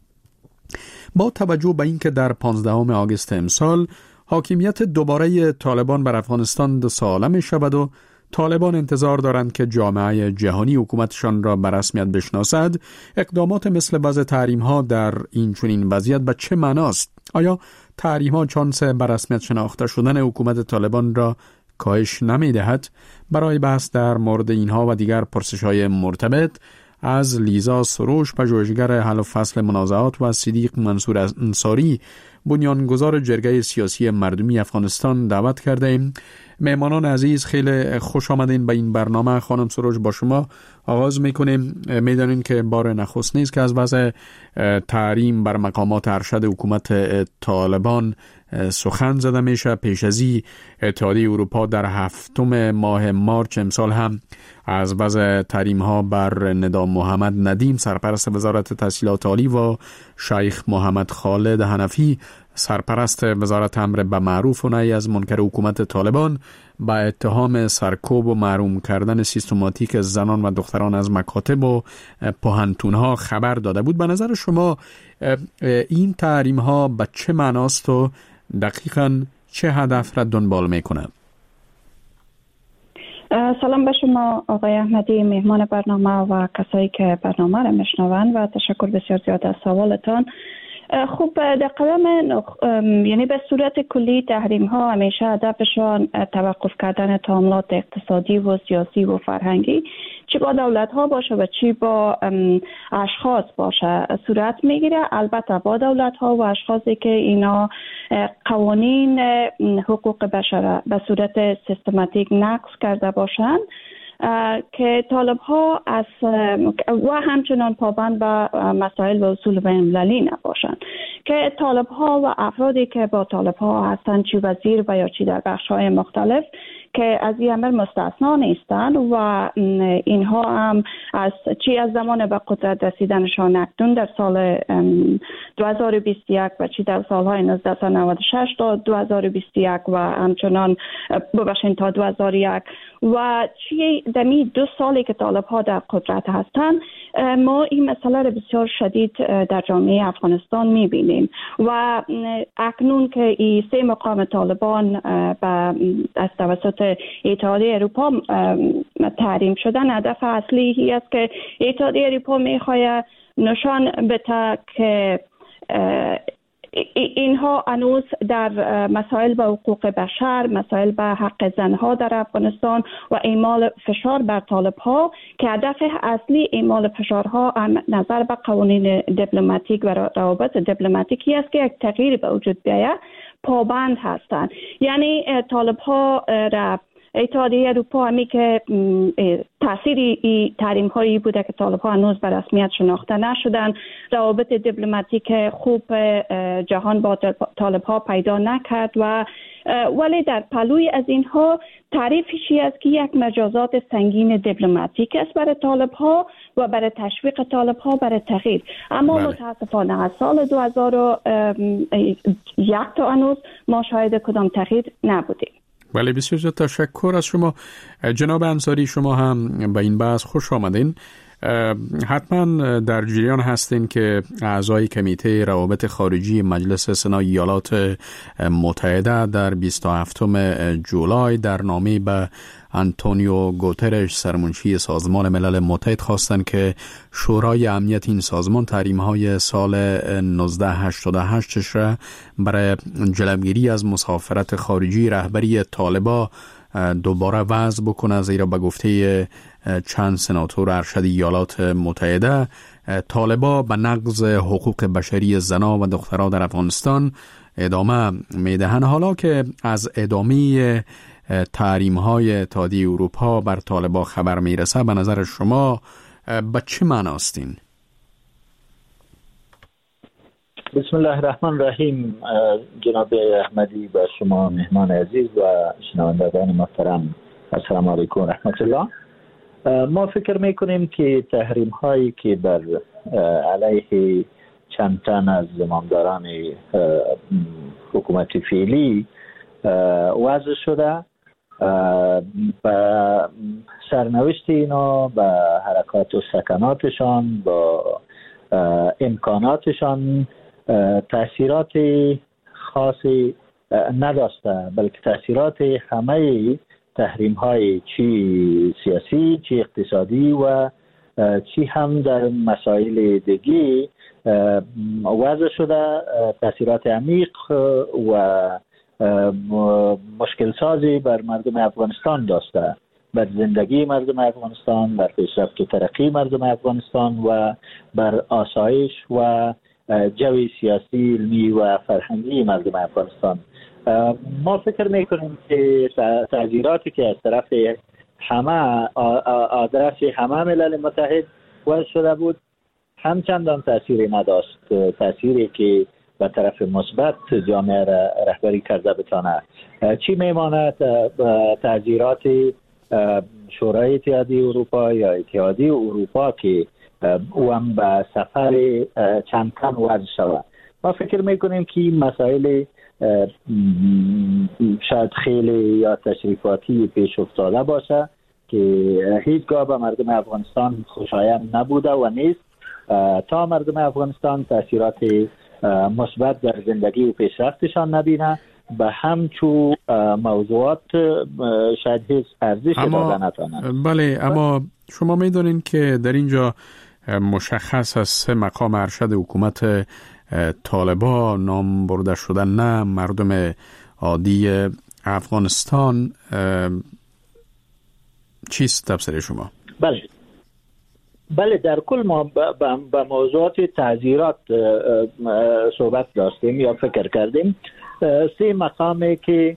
با توجه به اینکه در پانزدهم آگوست امسال حاکمیت دوباره طالبان بر افغانستان دو ساله می شود و طالبان انتظار دارند که جامعه جهانی حکومتشان را به رسمیت بشناسد، اقدامات مثل وضع تحریم‌ها در این چنین وضعیت به چه معناست؟ آیا تحریم‌ها چانس به رسمیت شناخته شدن حکومت طالبان را کاهش نمی‌دهد؟ برای بحث در مورد اینها و دیگر پرسش‌های مرتبط از لیزا سروش، پژوهشگر حل و فصل منازعات، و صدیق منصور انصاری، بنیانگذار جرگه سیاسی مردمی افغانستان دعوت کرده ایم. مهمانان عزیز خیلی خوش آمدین به این برنامه. خانم سروش، با شما آغاز میکنیم. میدانین که بار نخست نیست که از وضع تحریم بر مقامات ارشد حکومت طالبان سخن زده میشه. پیش از این اتحادیه اروپا در هفتم ماه مارچ امسال هم از وضع تحریم ها بر ندام محمد ندیم سرپرست وزارت تحصیلات عالی و شیخ محمد خالد حنفی سرپرست وزارت امر به معروف و نهی از منکر حکومت طالبان با اتهام سرکوب و محروم کردن سیستماتیک زنان و دختران از مکاتب و پوهنتون‌ها خبر داده بود. به نظر شما این تحریم‌ها به چه معناست و دقیقاً چه هدف را دنبال می‌کنه؟ سلام به شما آقای احمدی، مهمان برنامه و کسایی که برنامه را میشنوند و تشکر بسیار زیاد از سوالتان. خب در قدم یعنی به صورت کلی تحریم ها همیشه هدفشان توقف کردن تعاملات اقتصادی و سیاسی و فرهنگی چی با دولت ها باشه و چی با اشخاص باشه صورت میگیره. البته با دولت ها و اشخاصی که اینا قوانین حقوق بشر به صورت سیستماتیک نقض کرده باشند که طالب ها از و همچنان پابند به مسائل و اصول بین‌المللی نباشند که طالب ها و افرادی که با طالب ها هستند چی وزیر و یا چی در بخش های مختلف که از این امر مستثنا نیستند و اینها هم از چی از زمان به قدرت رسیدنشان اکنون در سال دو هزار و بیست و یک و چی در سالهای نوزده نود و شش تا دو هزار و بیست و یک و همچنان ببخشید تا دو هزار و یک و چی دمی دو سالی که طالب ها در قدرت هستند ما این مسئله را بسیار شدید در جامعه افغانستان میبینیم و اکنون که این سه مقام طالبان از توسط اتحادیه اروپا تحریم شدن، هدف اصلی هی است که اتحادیه اروپا میخواد نشان بده که اینها هنوز در مسائل به حقوق بشر، مسائل به حق زنها در افغانستان و اعمال فشار بر طالب ها که هدف اصلی اعمال فشارها نظر به قوانین دیپلماتیک و روابط دیپلماتیکی است که یک تغییر به وجود بیاید پابند هستند. یعنی طالب ها را اتحادیه اروپا همی که تاثیر تحریم هایی بوده که طالب ها هنوز به رسمیت شناخته نشدن، روابط دیپلماتیک خوب جهان با طالب ها پیدا نکرد و ولی در پلوی از اینها تعریفشی است که یک مجازات سنگین دیپلماتیک است برای طالب ها و برای تشویق طالب ها برای تغییر. اما بله. متاسفانه از سال دو هزار و یک تا هنوز ما شاهد کدام تغییر نبودیم. بله، بسیار زیاد تشکر از شما جناب انصاری. شما هم به این بحث خوش آمدین. حتما در جریان هستین که اعضای کمیته روابط خارجی مجلس سنای ایالات متحده در بیست و هفتم جولای در نامه به آنتونیو گوترش سرمنشی سازمان ملل متحد خواستند که شورای امنیت این سازمان تحریم‌های سال نوزده هشتاد و هشت را برای جلوگیری از مسافرت خارجی رهبری طالبان دوباره وضع بکنه، زیرا به گفته چند سناتور ارشد ایالات متحده طالبان به نقض حقوق بشری زنان و دختران در افغانستان ادامه میدهند. حالا که از ادامه تحریم های اتحادیه اروپا بر طالبان خبر میرسه، به نظر شما به چه معناست این؟ بسم الله الرحمن الرحیم. جناب احمدی و شما مهمان عزیز و شنوندگان محترم، السلام علیکم و رحمت الله. ما فکر میکنیم که تحریم هایی که بر علیه چند تن از زمامداران حکومت فعلی وضع شده با سرنوشت اینا، با حرکات و سکناتشان، با امکاناتشان تأثیرات خاصی نداشته، بلکه تأثیرات همه تحریم های چی سیاسی، چی اقتصادی و چی هم در مسائل دیگه وضع شده تأثیرات عمیق و مشکل سازی بر مردم افغانستان داشته، بر زندگی مردم افغانستان، بر پیشرفت و ترقی مردم افغانستان و بر آسایش و جو سیاسی، علمی و فرهنگی مردم افغانستان. ما فکر میکنیم که تغییراتی که از طرف همه آدرس همه ملل متحد وضع شده بود همچندان تأثیری نداشت، تأثیری که به طرف مثبت جامعه را رهبری کرده بتانه. چی میماند تغییرات شورای اتحادیه اروپا یا اتحادیه اروپا که او هم به سفر چند تن وضع شود. ما فکر میکنیم که مسائل شاید خیلی یا تشریفاتی پیش افتاده باشه که هیچگاه به مردم افغانستان خوشایند نبوده و نیست تا مردم افغانستان تاثیرات مثبت در زندگی و پیشرفتشان نبینه به همچو موضوعات شاید هیچ ارزش داده نتوانند. بله، اما شما میدونین که در اینجا مشخص از سه مقام ارشد حکومت طالبان نام برده شدن، نه مردم عادی افغانستان. چیست تفسیر شما؟ بله بله در کل ما به موضوعات تعزیرات صحبت داشتیم یا فکر کردیم. سه مقامی که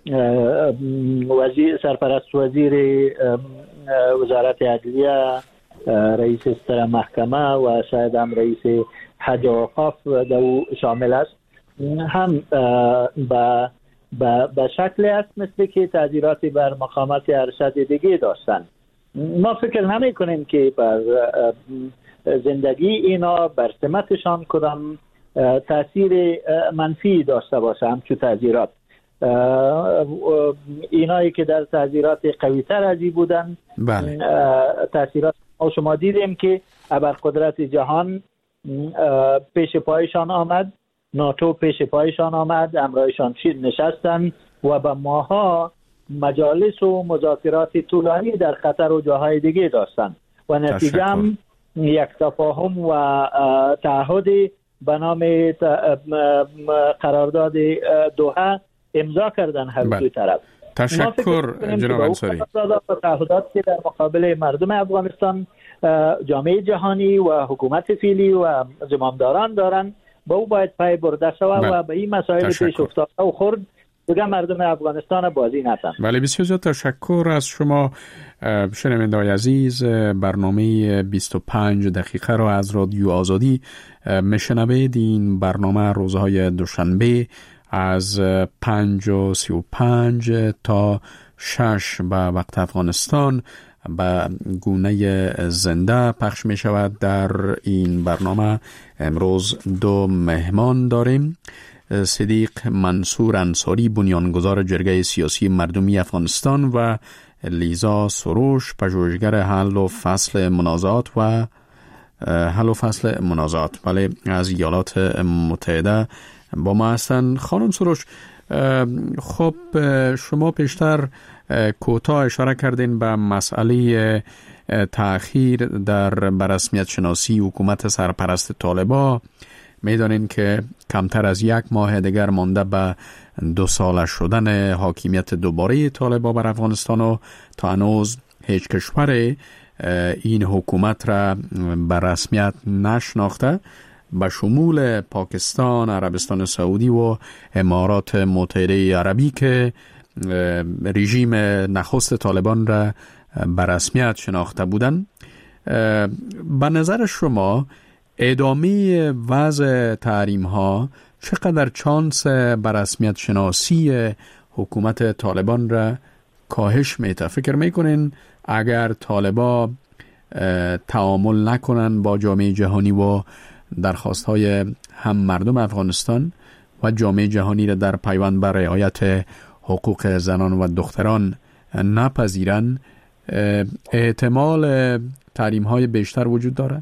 وزیر سرپرست وزیر وزارت عدلیه، رئیس ستر محکمه و شاید هم رئیس حج و اوقاف دو شامل است، هم به به شکل است مثل که تعزیرات بر مقامات ارشد دیگه داشتن. ما فکر نمی کنیم که بر زندگی اینا بر سمتشان کدام تاثیر منفی داشته باشه. همچون تعزیرات اینایی که در تعزیرات قوی تر از این بودن، بله. تاثیرات شما دیدیم که ابرقدرت جهان پیش پایشان آمد، ناتو پیش پایشان آمد، امرایشان نشستن و به ماها مجالس و مذاکرات طولانی در قطر و جاهای دیگه داشتن و نتیجه هم یک تفاهم و تعهد به نام قرارداد دوحه امضا کردن هر دو طرف. تشکر جناب انصاری. تعهدات که در مقابل مردم افغانستان جامعه جهانی و حکومت فعلی و زمامداران دارن با او باید پای برده شود و به این مسائل پیش افتاده و خورد دیگه مردم افغانستان بازی نتن. بله، بسیار زیاد تشکر از شما شنونده‌های عزیز. برنامه بیست و پنج دقیقه را از رادیو آزادی میشنوید. این برنامه روزهای دوشنبه از پنج و سی و پنج تا شش به وقت افغانستان به گونه زنده پخش می شود. در این برنامه امروز دو مهمان داریم: صدیق منصور انصاری، بنیانگذار جرگه سیاسی مردمی افغانستان، و لیزا سروش، پژوهشگر حل و فصل منازعات و حل و فصل منازعات بله از ایالات متحده با ما هستند. خانم سروش، خب شما پیشتر کوتاه اشاره کردین به مسئله تأخیر در برسمیت شناسی حکومت سرپرست طالبان. میدانین که کمتر از یک ماه دیگر مانده به دو ساله شدن حاکمیت دوباره طالبان بر افغانستان و تا هنوز هیچ کشور این حکومت را به رسمیت نشناخته، به شمول پاکستان، عربستان سعودی و امارات متحده عربی که رژیم نخست طالبان را به رسمیت شناخته بودند. به نظر شما ادامه وضع تحریم ها چقدر چانس به رسمیت شناسی حکومت طالبان را کاهش میده؟ فکر میکنین اگر طالبان تعامل نکنن با جامعه جهانی و درخواست های هم مردم افغانستان و جامعه جهانی را در پیوند بر رعایت حقوق زنان و دختران نپذیرن، احتمال تحریم های بیشتر وجود داره؟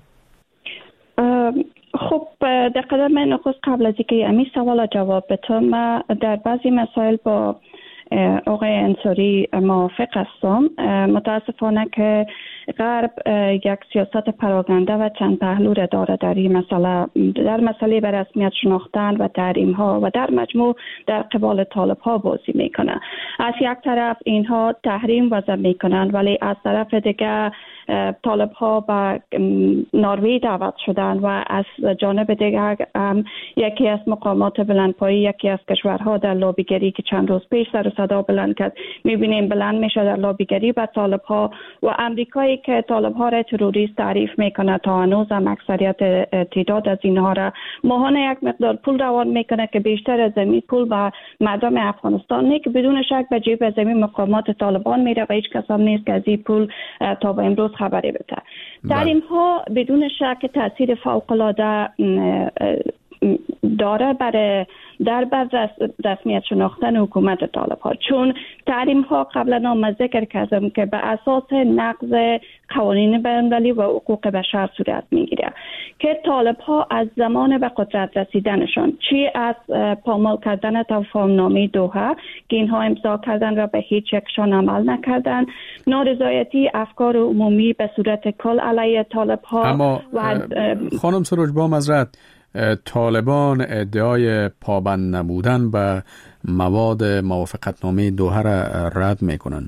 خب در قدم نخست قبل از اینکه امی سوال جواب بدم، ما در بعضی مسائل با آقای انصاری موافق هستم. متاسفانه که غرب یک سیاست پراکنده و چند پهلو را داره در این مسئله، در مسئله به رسمیت شناختن و تحریم ها و در مجموع در قبال طالب ها بازی میکنه. از یک طرف اینها تحریم وضع میکنن ولی از طرف دیگه طالب ها به نروژ دعوت شدن و از جانب دیگر یکی از مقامات بلندپایی، یکی از کشورها در لابیگری که چند روز پیش سر و صدا بلند کرد، میبینیم بلند میشه در لابیگری به طالب ها و امریکایی که طالب ها را تروریست تعریف میکنه تا هنوز هم اکثریت تعداد از اینها را ماهانه یک مقدار پول روان میکنه که بیشتر از زمین پول به مردم افغانستان نه که بدون شک به جیب از زمین مقامات طالبان میره و هیچ کس هم نیست که از این پول تا به امروز خبری بده. تحریم ها بدون شک تاثیر فوق العاده داره برای در بر رسمیت شناختن حکومت طالب ها، چون تحریم ها قبلا ما ذکر کردم که به اساس نقض قوانین بین‌المللی و حقوق بشر صورت میگیره که طالب ها از زمان به قدرت رسیدنشان، چی از پامال کردن تفاهم‌نامه دوحه که اینها امضا کردن و به هیچ یکشان عمل نکردن، نارضایتی افکار عمومی به صورت کل علیه طالب ها. اما و خانم سروج با معذرت، طالبان ادعای پابند نبودن به مواد موافقتنامه دوحه را رد میکنن.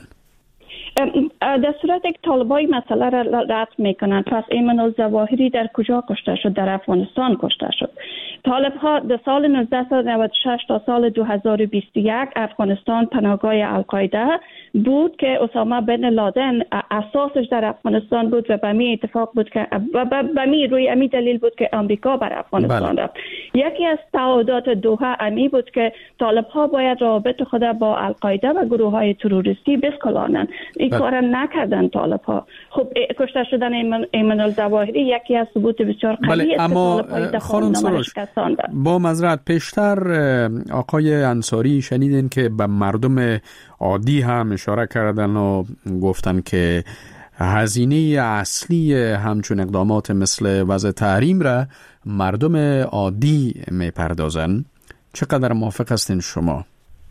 در صورت یک طالبای مسئله را رد میکنن، پس ایمن الظواهری در کجا کشته شد؟ در افغانستان کشته شد. طالب ها در سال نوزده نود و شش تا سال دو هزار و بیست و یک افغانستان پناهگاه القاعده بود که اسامه بن لادن اساسش در افغانستان بود و به می اتفاق بود که و به می روی امی دلیل بود که آمریکا بر افغانستان رفت. یکی از تعهدات دوحه امی بود که طالب ها باید رابط خود با القاعده و گروه های تروریستی بسکلانند. این کار نکردن طالب ها. خب کشته شدن ایمن الظواهری یکی از ثبوت بسیار قوی است. اما خانم سروش با معذرت، پیشتر آقای انصاری شنیدین که به مردم عادی هم اشاره کردن و گفتن که هزینه اصلی همچون اقدامات مثل وضع تحریم را مردم عادی میپردازن. چقدر موافق هستین شما؟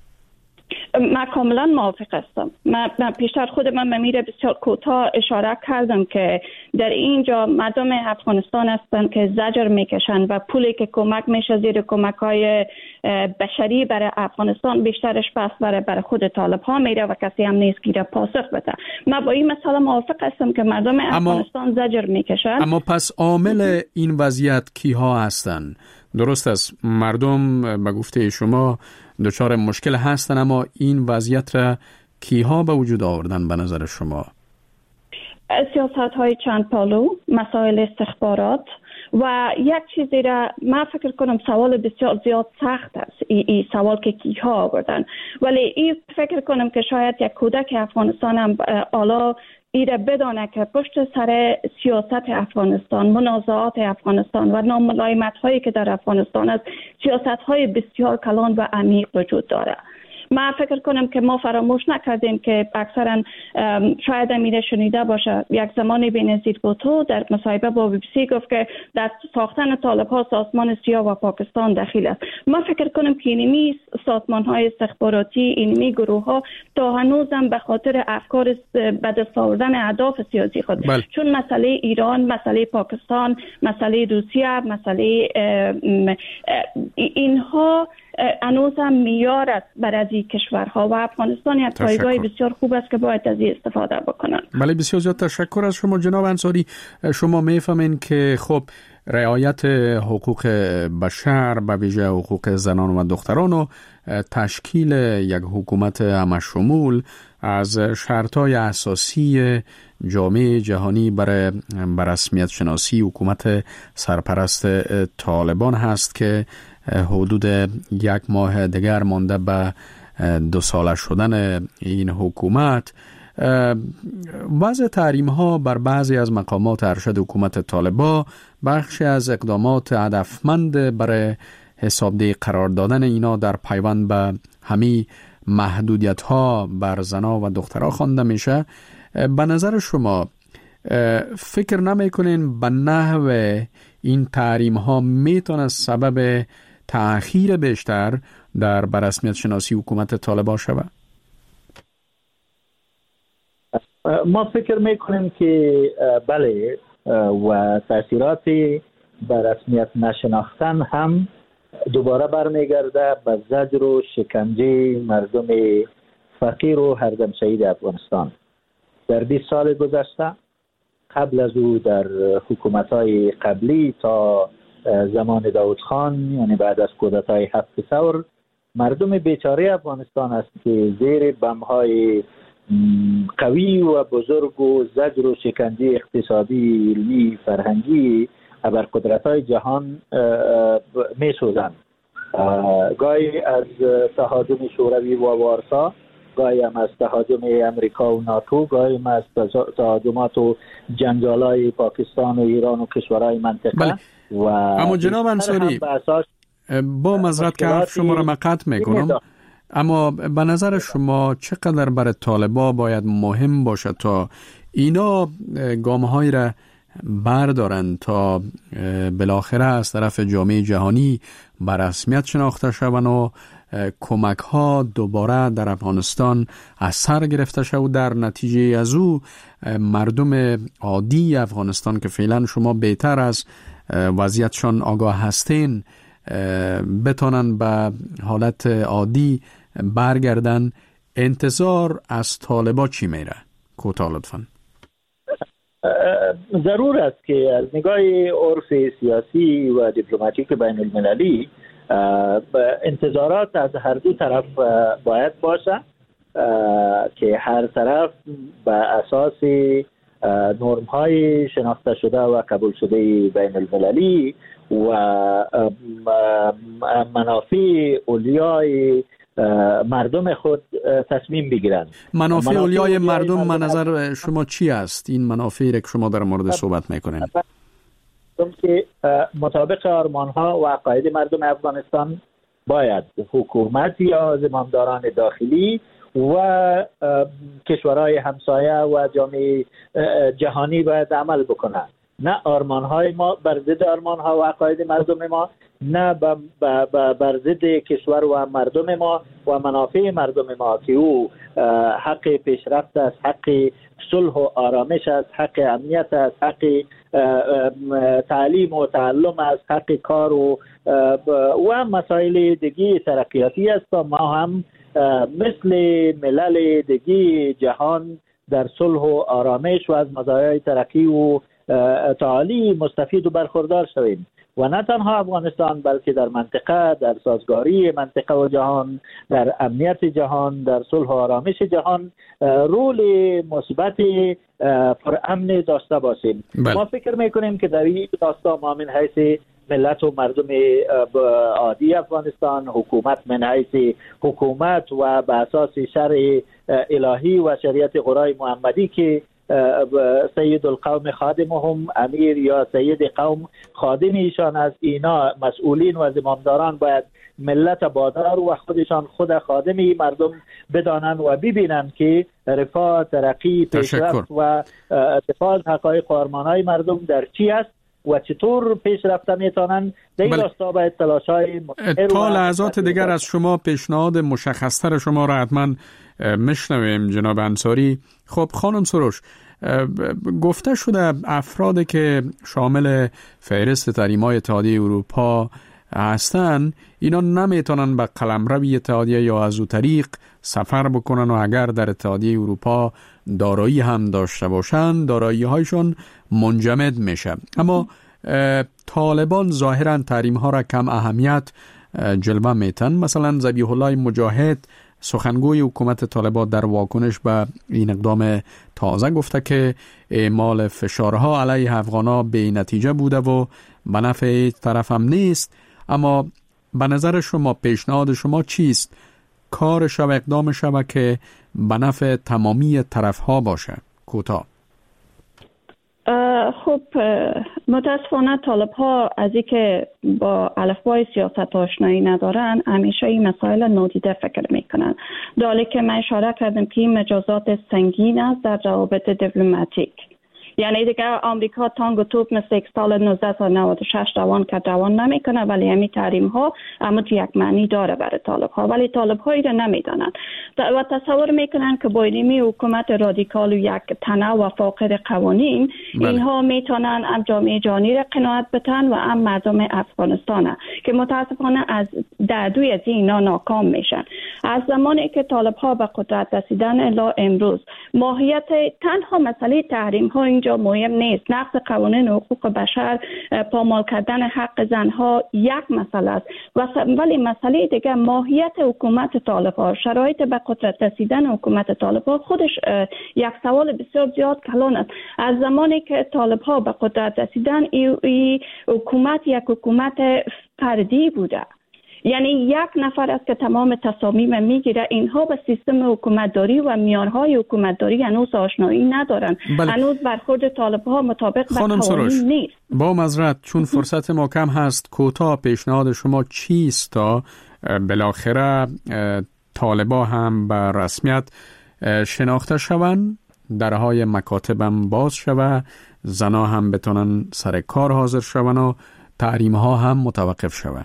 من کاملا موافق هستم. من پیشتر خود من ممیره بسیار کوتاه اشاره کردم که در اینجا مردم افغانستان هستند که زجر میکشن و پولی که کمک میشه زیر کمک های بشری برای افغانستان بیشترش پس برای برای خود طالب ها میره و کسی هم نیست که پاسخ بده. من با این مسئله موافق هستم که مردم افغانستان زجر میکشن. اما پس عامل این وضعیت کیها هستند؟ درست است مردم به گفته شما دچار مشکل هستن، اما این وضعیت را کیها به وجود آوردن به نظر شما؟ سیاست های چند پالو، مسائل استخبارات و یک چیزی را من فکر کنم سوال بسیار زیاد سخت است، این ای سوال که کیها آوردن، ولی این فکر کنم که شاید یک کودک افغانستان هم حالا ایره بدانه که پشت سر سیاست افغانستان، منازعات افغانستان و ناملایمت هایی که در افغانستان است، سیاست های بسیار کلان و عمیق وجود داره. من فکر کنم که ما فراموش نکردیم که اکثرا شاید امیره شنیده باشه یک زمانی بینظیر بوتو در مصاحبه با بی بی سی گفت که در ساختن طالب ها سازمان سیاه و پاکستان دخیل است. من فکر کنم که اینمی سازمان های استخباراتی، اینمی گروه ها تا هنوزم به خاطر افکار به دست آوردن اهداف سیاسی خود بل. چون مسئله ایران، مسئله پاکستان، مسئله روسیه، مسئله اینها هنوز هم میار است بر از این کشورها و افغانستان یک پایگاه بسیار خوب است که باید از این استفاده بکنن. بله بسیار زیاد تشکر از شما جناب انصاری. شما میفهمین که خب رعایت حقوق بشر به ویژه حقوق زنان و دختران و تشکیل یک حکومت همشمول از شرطهای اساسی جامعه جهانی برای رسمیت شناسی حکومت سرپرست طالبان هست که حدود یک ماه دیگر مانده به دو ساله شدن این حکومت. وضع تحریم ها بر بعضی از مقامات ارشد حکومت طالبان بخشی از اقدامات هدفمند برای حسابدهی قرار دادن اینا در پیوند به همین محدودیت ها بر زنا و دخترها خوانده میشه. به نظر شما فکر نمی کنین به نحو این تحریم ها میتونه سبب تأخیر بیشتر در بررسمیت شناسی حکومت طالبان شود؟ ما فکر میکنیم که بله و تأثیرات بررسمیت نشناختن هم دوباره برمیگرده به زجر و شکنجه مردم فقیر و هردم شهید افغانستان. در بیست سال گذشته قبل از او در حکومت‌های قبلی تا زمان داود خان، یعنی بعد از کودتای هفت ثور، مردم بیچاره افغانستان است که زیر بم‌های قوی و بزرگ و زجر و شکنجه اقتصادی، علمی، فرهنگی ابرقدرت‌های جهان می‌سوزند. گاهی از تهاجم شوروی و وارسا، گاهی هم از تهاجم امریکا و ناتو، گاهی هم از تهاجمات و جنجال‌های پاکستان و ایران و کشورهای منطقه. بله. و اما جناب انصاری با معذرت که حرف شما را مقطع میکنم، اما به نظر شما چقدر برای طالبا باید مهم باشه تا اینا گام‌هایی را بردارن تا بالاخره از طرف جامعه جهانی بر رسمیت شناخته شوند و کمک ها دوباره در افغانستان از سر گرفته شود، در نتیجه از او مردم عادی افغانستان که فعلا شما بهتر از وضعیتشان آگاه هستین بتونن به حالت عادی برگردن. انتظار از طالبا چی میره؟ کوتاه لطفاً. ضرور است که از نگاه عرف سیاسی و دیپلماتیک بین المللی انتظارات از هر دو طرف باید باشه که هر طرف به اساس نرم های شناخته شده و قبول شده بین المللی و منافع اولیای مردم خود تصمیم بگیرند. منافع اولیای مردم من نظر شما چی است؟ این منافعی که شما در مورد صحبت میکنین که مطابق آرمان‌ها و عقاید مردم افغانستان باید حکومت یا زمامداران داخلی و کشورهای همسایه و جامعه جهانی باید عمل بکنند، نه آرمان‌های ما بر ضد آرمان‌ها و عقاید مردم ما، نه بر ضد کشور و مردم ما و منافع مردم ما که او حق پیشرفت است، حق صلح و آرامش است، حق امنیت است، حق تعلیم و تعلم است، حق کار و و مسائل دیگه ترقیاتی است تا ما هم مثل ملل دیگه جهان در صلح و آرامش و از مزایای ترقی و تعالی مستفید و برخوردار شویم و نه تنها افغانستان بلکه در منطقه، در سازگاری منطقه و جهان، در امنیت جهان، در صلح و آرامش جهان رول مثبت پرامن داشته باشیم. بله. ما فکر میکنیم که در این راستا ما من حیث ملت و مردم عادی افغانستان، حکومت من حیث حکومت و به اساس شرع الهی و شریعت قرآن محمدی که سید القوم خادمهم، امیر یا سید قوم خادم ایشان از اینا مسئولین و زمامداران باید ملت بادار و خودشان خود خادمی مردم بدانند و ببینند که رفاه، ترقی، پیشرفت و دفاع از حقایق و آرمان‌های مردم در چی است و چطور پیش رفته میتونن. در این راستا باید تلاش‌های تا لحظات دیگر از شما پیشنهاد مشخص‌تر شما را حتما میشنویم جناب انصاری. خب خانم سروش، گفته شده افرادی که شامل فهرست تحریم‌های اتحادیه اروپا هستن اینا نمیتونن به قلمرو اتحادیه یا از او طریق سفر بکنن و اگر در اتحادیه اروپا دارایی هم داشته باشن دارایی هایشون منجمد میشه. اما طالبان ظاهرا تحریم ها را کم اهمیت جلوه میتن. مثلا ذبیح الله مجاهد سخنگوی حکومت طالبان در واکنش به این اقدام تازه گفته که اعمال فشارها علیه افغانا به نتیجه بوده و به نفع طرف هم نیست. اما به نظر شما پیشنهاد شما چیست؟ کارش و اقدام شما که به نفع تمامی طرف ها باشه؟ کوتاه. خب متاسفانه طالب ها از این که با الفبای سیاست آشنایی ندارن همیشه این مسائل نادیده فکر میکنن. دالی که من اشاره کردم که این مجازات سنگین است در روابط دیپلماتیک. یعنی دیگه آمریکا تانگ و توپ مثل یک سال نوزده و نود و شش دوان که دوان نمیکنه، ولی همین تحریم ها اما تو یک معنی داره برای طالب ها، ولی طالب هایی را نمیدانن و تصور میکنن که با اینمی حکومت رادیکال و یک تنوع و فاقد قوانین بله. اینها میتونن هم جامعه جهانی را قناعت بتن و هم مردم افغانستان که متاسفانه از دردوی از اینا ناکام میشن. از زمانی که طالب ها به قدرت رسیدن الی امروز ماهیت تنها مسئله تحریم ها اینجا مهم نیست. نقض قوانین حقوق بشر، پامال کردن حق زنها یک مسئله است، ولی مسئله دیگه ماهیت حکومت طالب ها، شرایط به قدرت رسیدن حکومت طالب ها خودش یک سوال بسیار زیاد کلان است. از زمانی که طالب ها به قدرت رسیدن ای, ای حکومت یک حکومت فردی بوده. یعنی یک نفر است که تمام تصامیم میگیره. اینها به سیستم حکومتداری و میارهای حکومتداری هنوز آشنایی ندارن. بله. هنوز برخورد طالب‌ها مطابق با قوانین نیست. با معذرت چون فرصت ما کم هست، کوتاه پیشنهاد شما چیست تا بالاخره طالبا هم به رسمیت شناخته شوند، درهای مکاتبم باز شوه، زنا هم بتونن سر کار حاضر شوند و تحریم ها هم متوقف شوه؟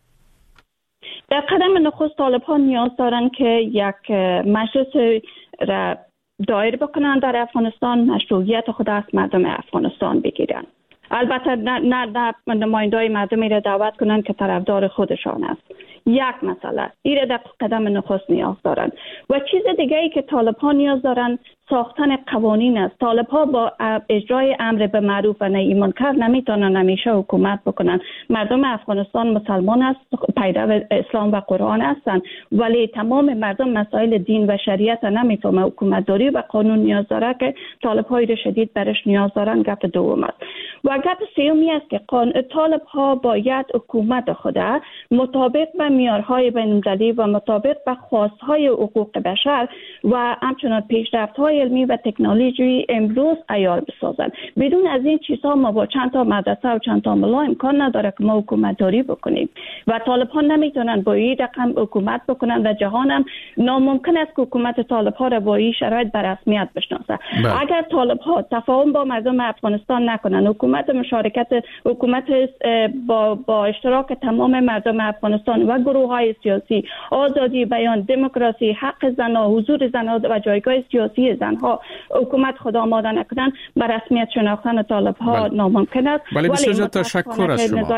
در قدم نخست طالب ها نیاز دارن که یک مجلس را دایر بکنن در افغانستان، مشروعیت خود از مردم افغانستان بگیرن. البته نه نه نه نمایندای مردمی را دعوت کنن که طرفدار خودشان است. یک مسئله این در قدم نخست نیاز دارن. و چیز دیگه ای که طالب ها نیاز دارن ساختن قوانین است. طالب ها با اجرای امر به معروف و نهی منکر نمیتونن همیشه حکومت بکنن. مردم افغانستان مسلمان است، پیرو اسلام و قرآن هستند، ولی تمام مردم مسائل دین و شریعت نمیفهمه. حکومت داری و قانون نیاز داره که طالب های شدید برش نیاز دارن. گپ دوم است. و گپ سومی است که طالب ها باید حکومت خود مطابق به معیارهای بین‌المللی و مطابق به خواست‌های حقوق بشر و همچنین پیشرفت‌های علمی و تکنولوژی امروز عیار بسازند. بدون از این چیزها ما با چند تا مدرسه و چند تا ملا امکان نداره که ما حکومت داری بکنیم و طالب ها نمیتونن با این رقم حکومت بکنن و جهان هم ناممکن است که حکومت طالب ها را با این شرایط به رسمیت بشناسه. اگر طالب ها تفاهم با مردم افغانستان نکنن، حکومت مشارکت حکومت با با اشتراک تمام مردم افغانستان و گروه‌های سیاسی، آزادی بیان، دموکراسی، حق زنان، حضور زنان و جایگاه سیاسی زنها حکومت خود آماده نکنن، به رسمیت شناختن طالب ها بله. ناممکن است. ولی بسیار تشکر از شما.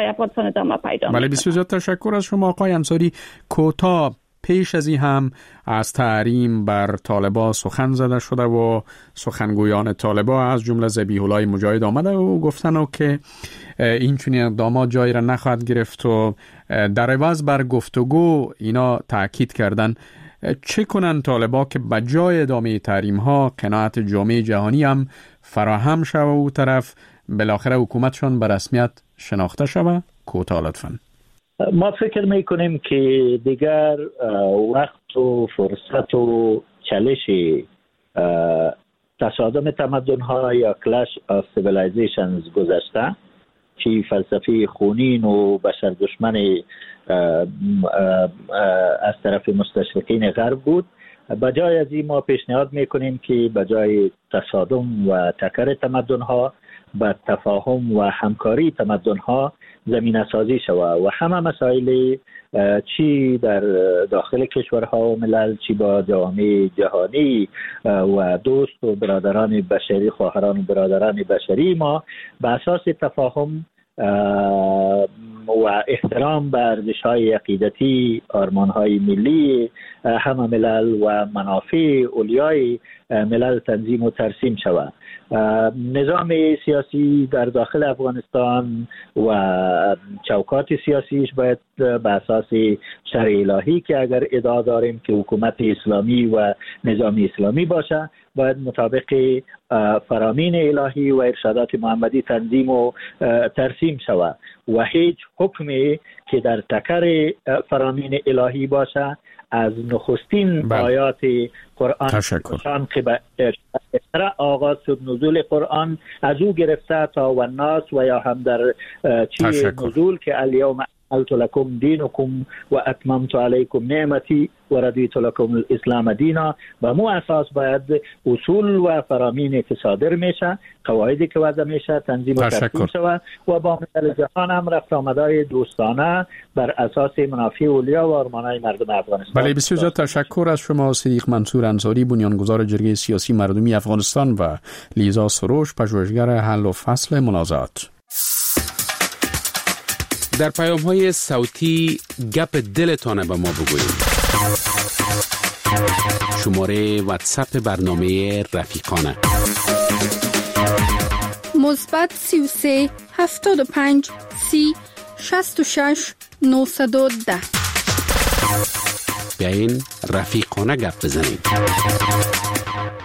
ولی بسیار تشکر از شما آقای انصاری. کوتاه پیش از این هم از تحریم بر طالبا سخن زده شده و سخنگویان طالبا از جمله ذبیح الله مجاهد آمده و گفتن که این چنین اقدامات جایی را نخواهد گرفت و در عوض بر گفتگو اینا تاکید کردن. چه کنن طالبا که بجای ادامه تحریم ها قناعت جامعه جهانی هم فراهم شوه و او طرف بالاخره حکومتشان به رسمیت شناخته شوه؟ کوتاه لطفاً. ما فکر میکنیم که دیگر وقت و فرصت و چالش تصادم تمدن ها یا کلش آف سیویلایزیشنز گذشته که فلسفه خونین و بشر دشمن از طرف مستشرقین غرب بود. بجای از این ما پیشنهاد میکنیم که بجای تصادم و تکر تمدن ها با تفاهم و همکاری تمدن ها زمینه سازی شود و همه مسائل چی در داخل کشورها و ملل، چی با جامعه جهانی و دوست و برادران بشری، خواهران و برادران بشری ما به اساس تفاهم و احترام به ارزش‌های عقیدتی، آرمان‌های ملی همه ملل و منافع اولیای ملل تنظیم و ترسیم شود. نظام سیاسی در داخل افغانستان و چوکات سیاسیش باید به اساس شرع الهی که اگر ادعا داریم که حکومت اسلامی و نظام اسلامی باشه، باید مطابق فرامین الهی و ارشادات محمدی تنظیم و ترسیم شود و هیچ حکمی که در تکر فرامین الهی باشه از نخستین بله. آیات قرآن شان که به اقرا آغاز شد نزول قرآن از او گرفته تا و الناس و یا هم در چی نزول که الیوم اکملت لکم دینکم و اتممت علیکم نعمتی و رضیت لکم الاسلام دینا. به مو اساس باید اصول و فرامینی که صادر میشه، قواعدی که وضع میشه تنظیم و ترتیب شود و با ملل جهان هم رفت آمدهای دوستانه بر اساس منافع اولیا و آرمانهای مردم افغانستان. بله بسیار زیاد تشکر از شما صدیق منصور انصاری، بنیانگذار جرگه سیاسی مردمی افغانستان و لیزا سروش، پژوهشگر حل و فصل منازعات. در پیام های صوتی گپ دلتان به ما بگویید. شماره واتساپ برنامه رفیقانه مثبت سی و سه هفتاد و پنج سی شصت و شش نهصد و ده. بیاین رفیقانه گپ بزنیم.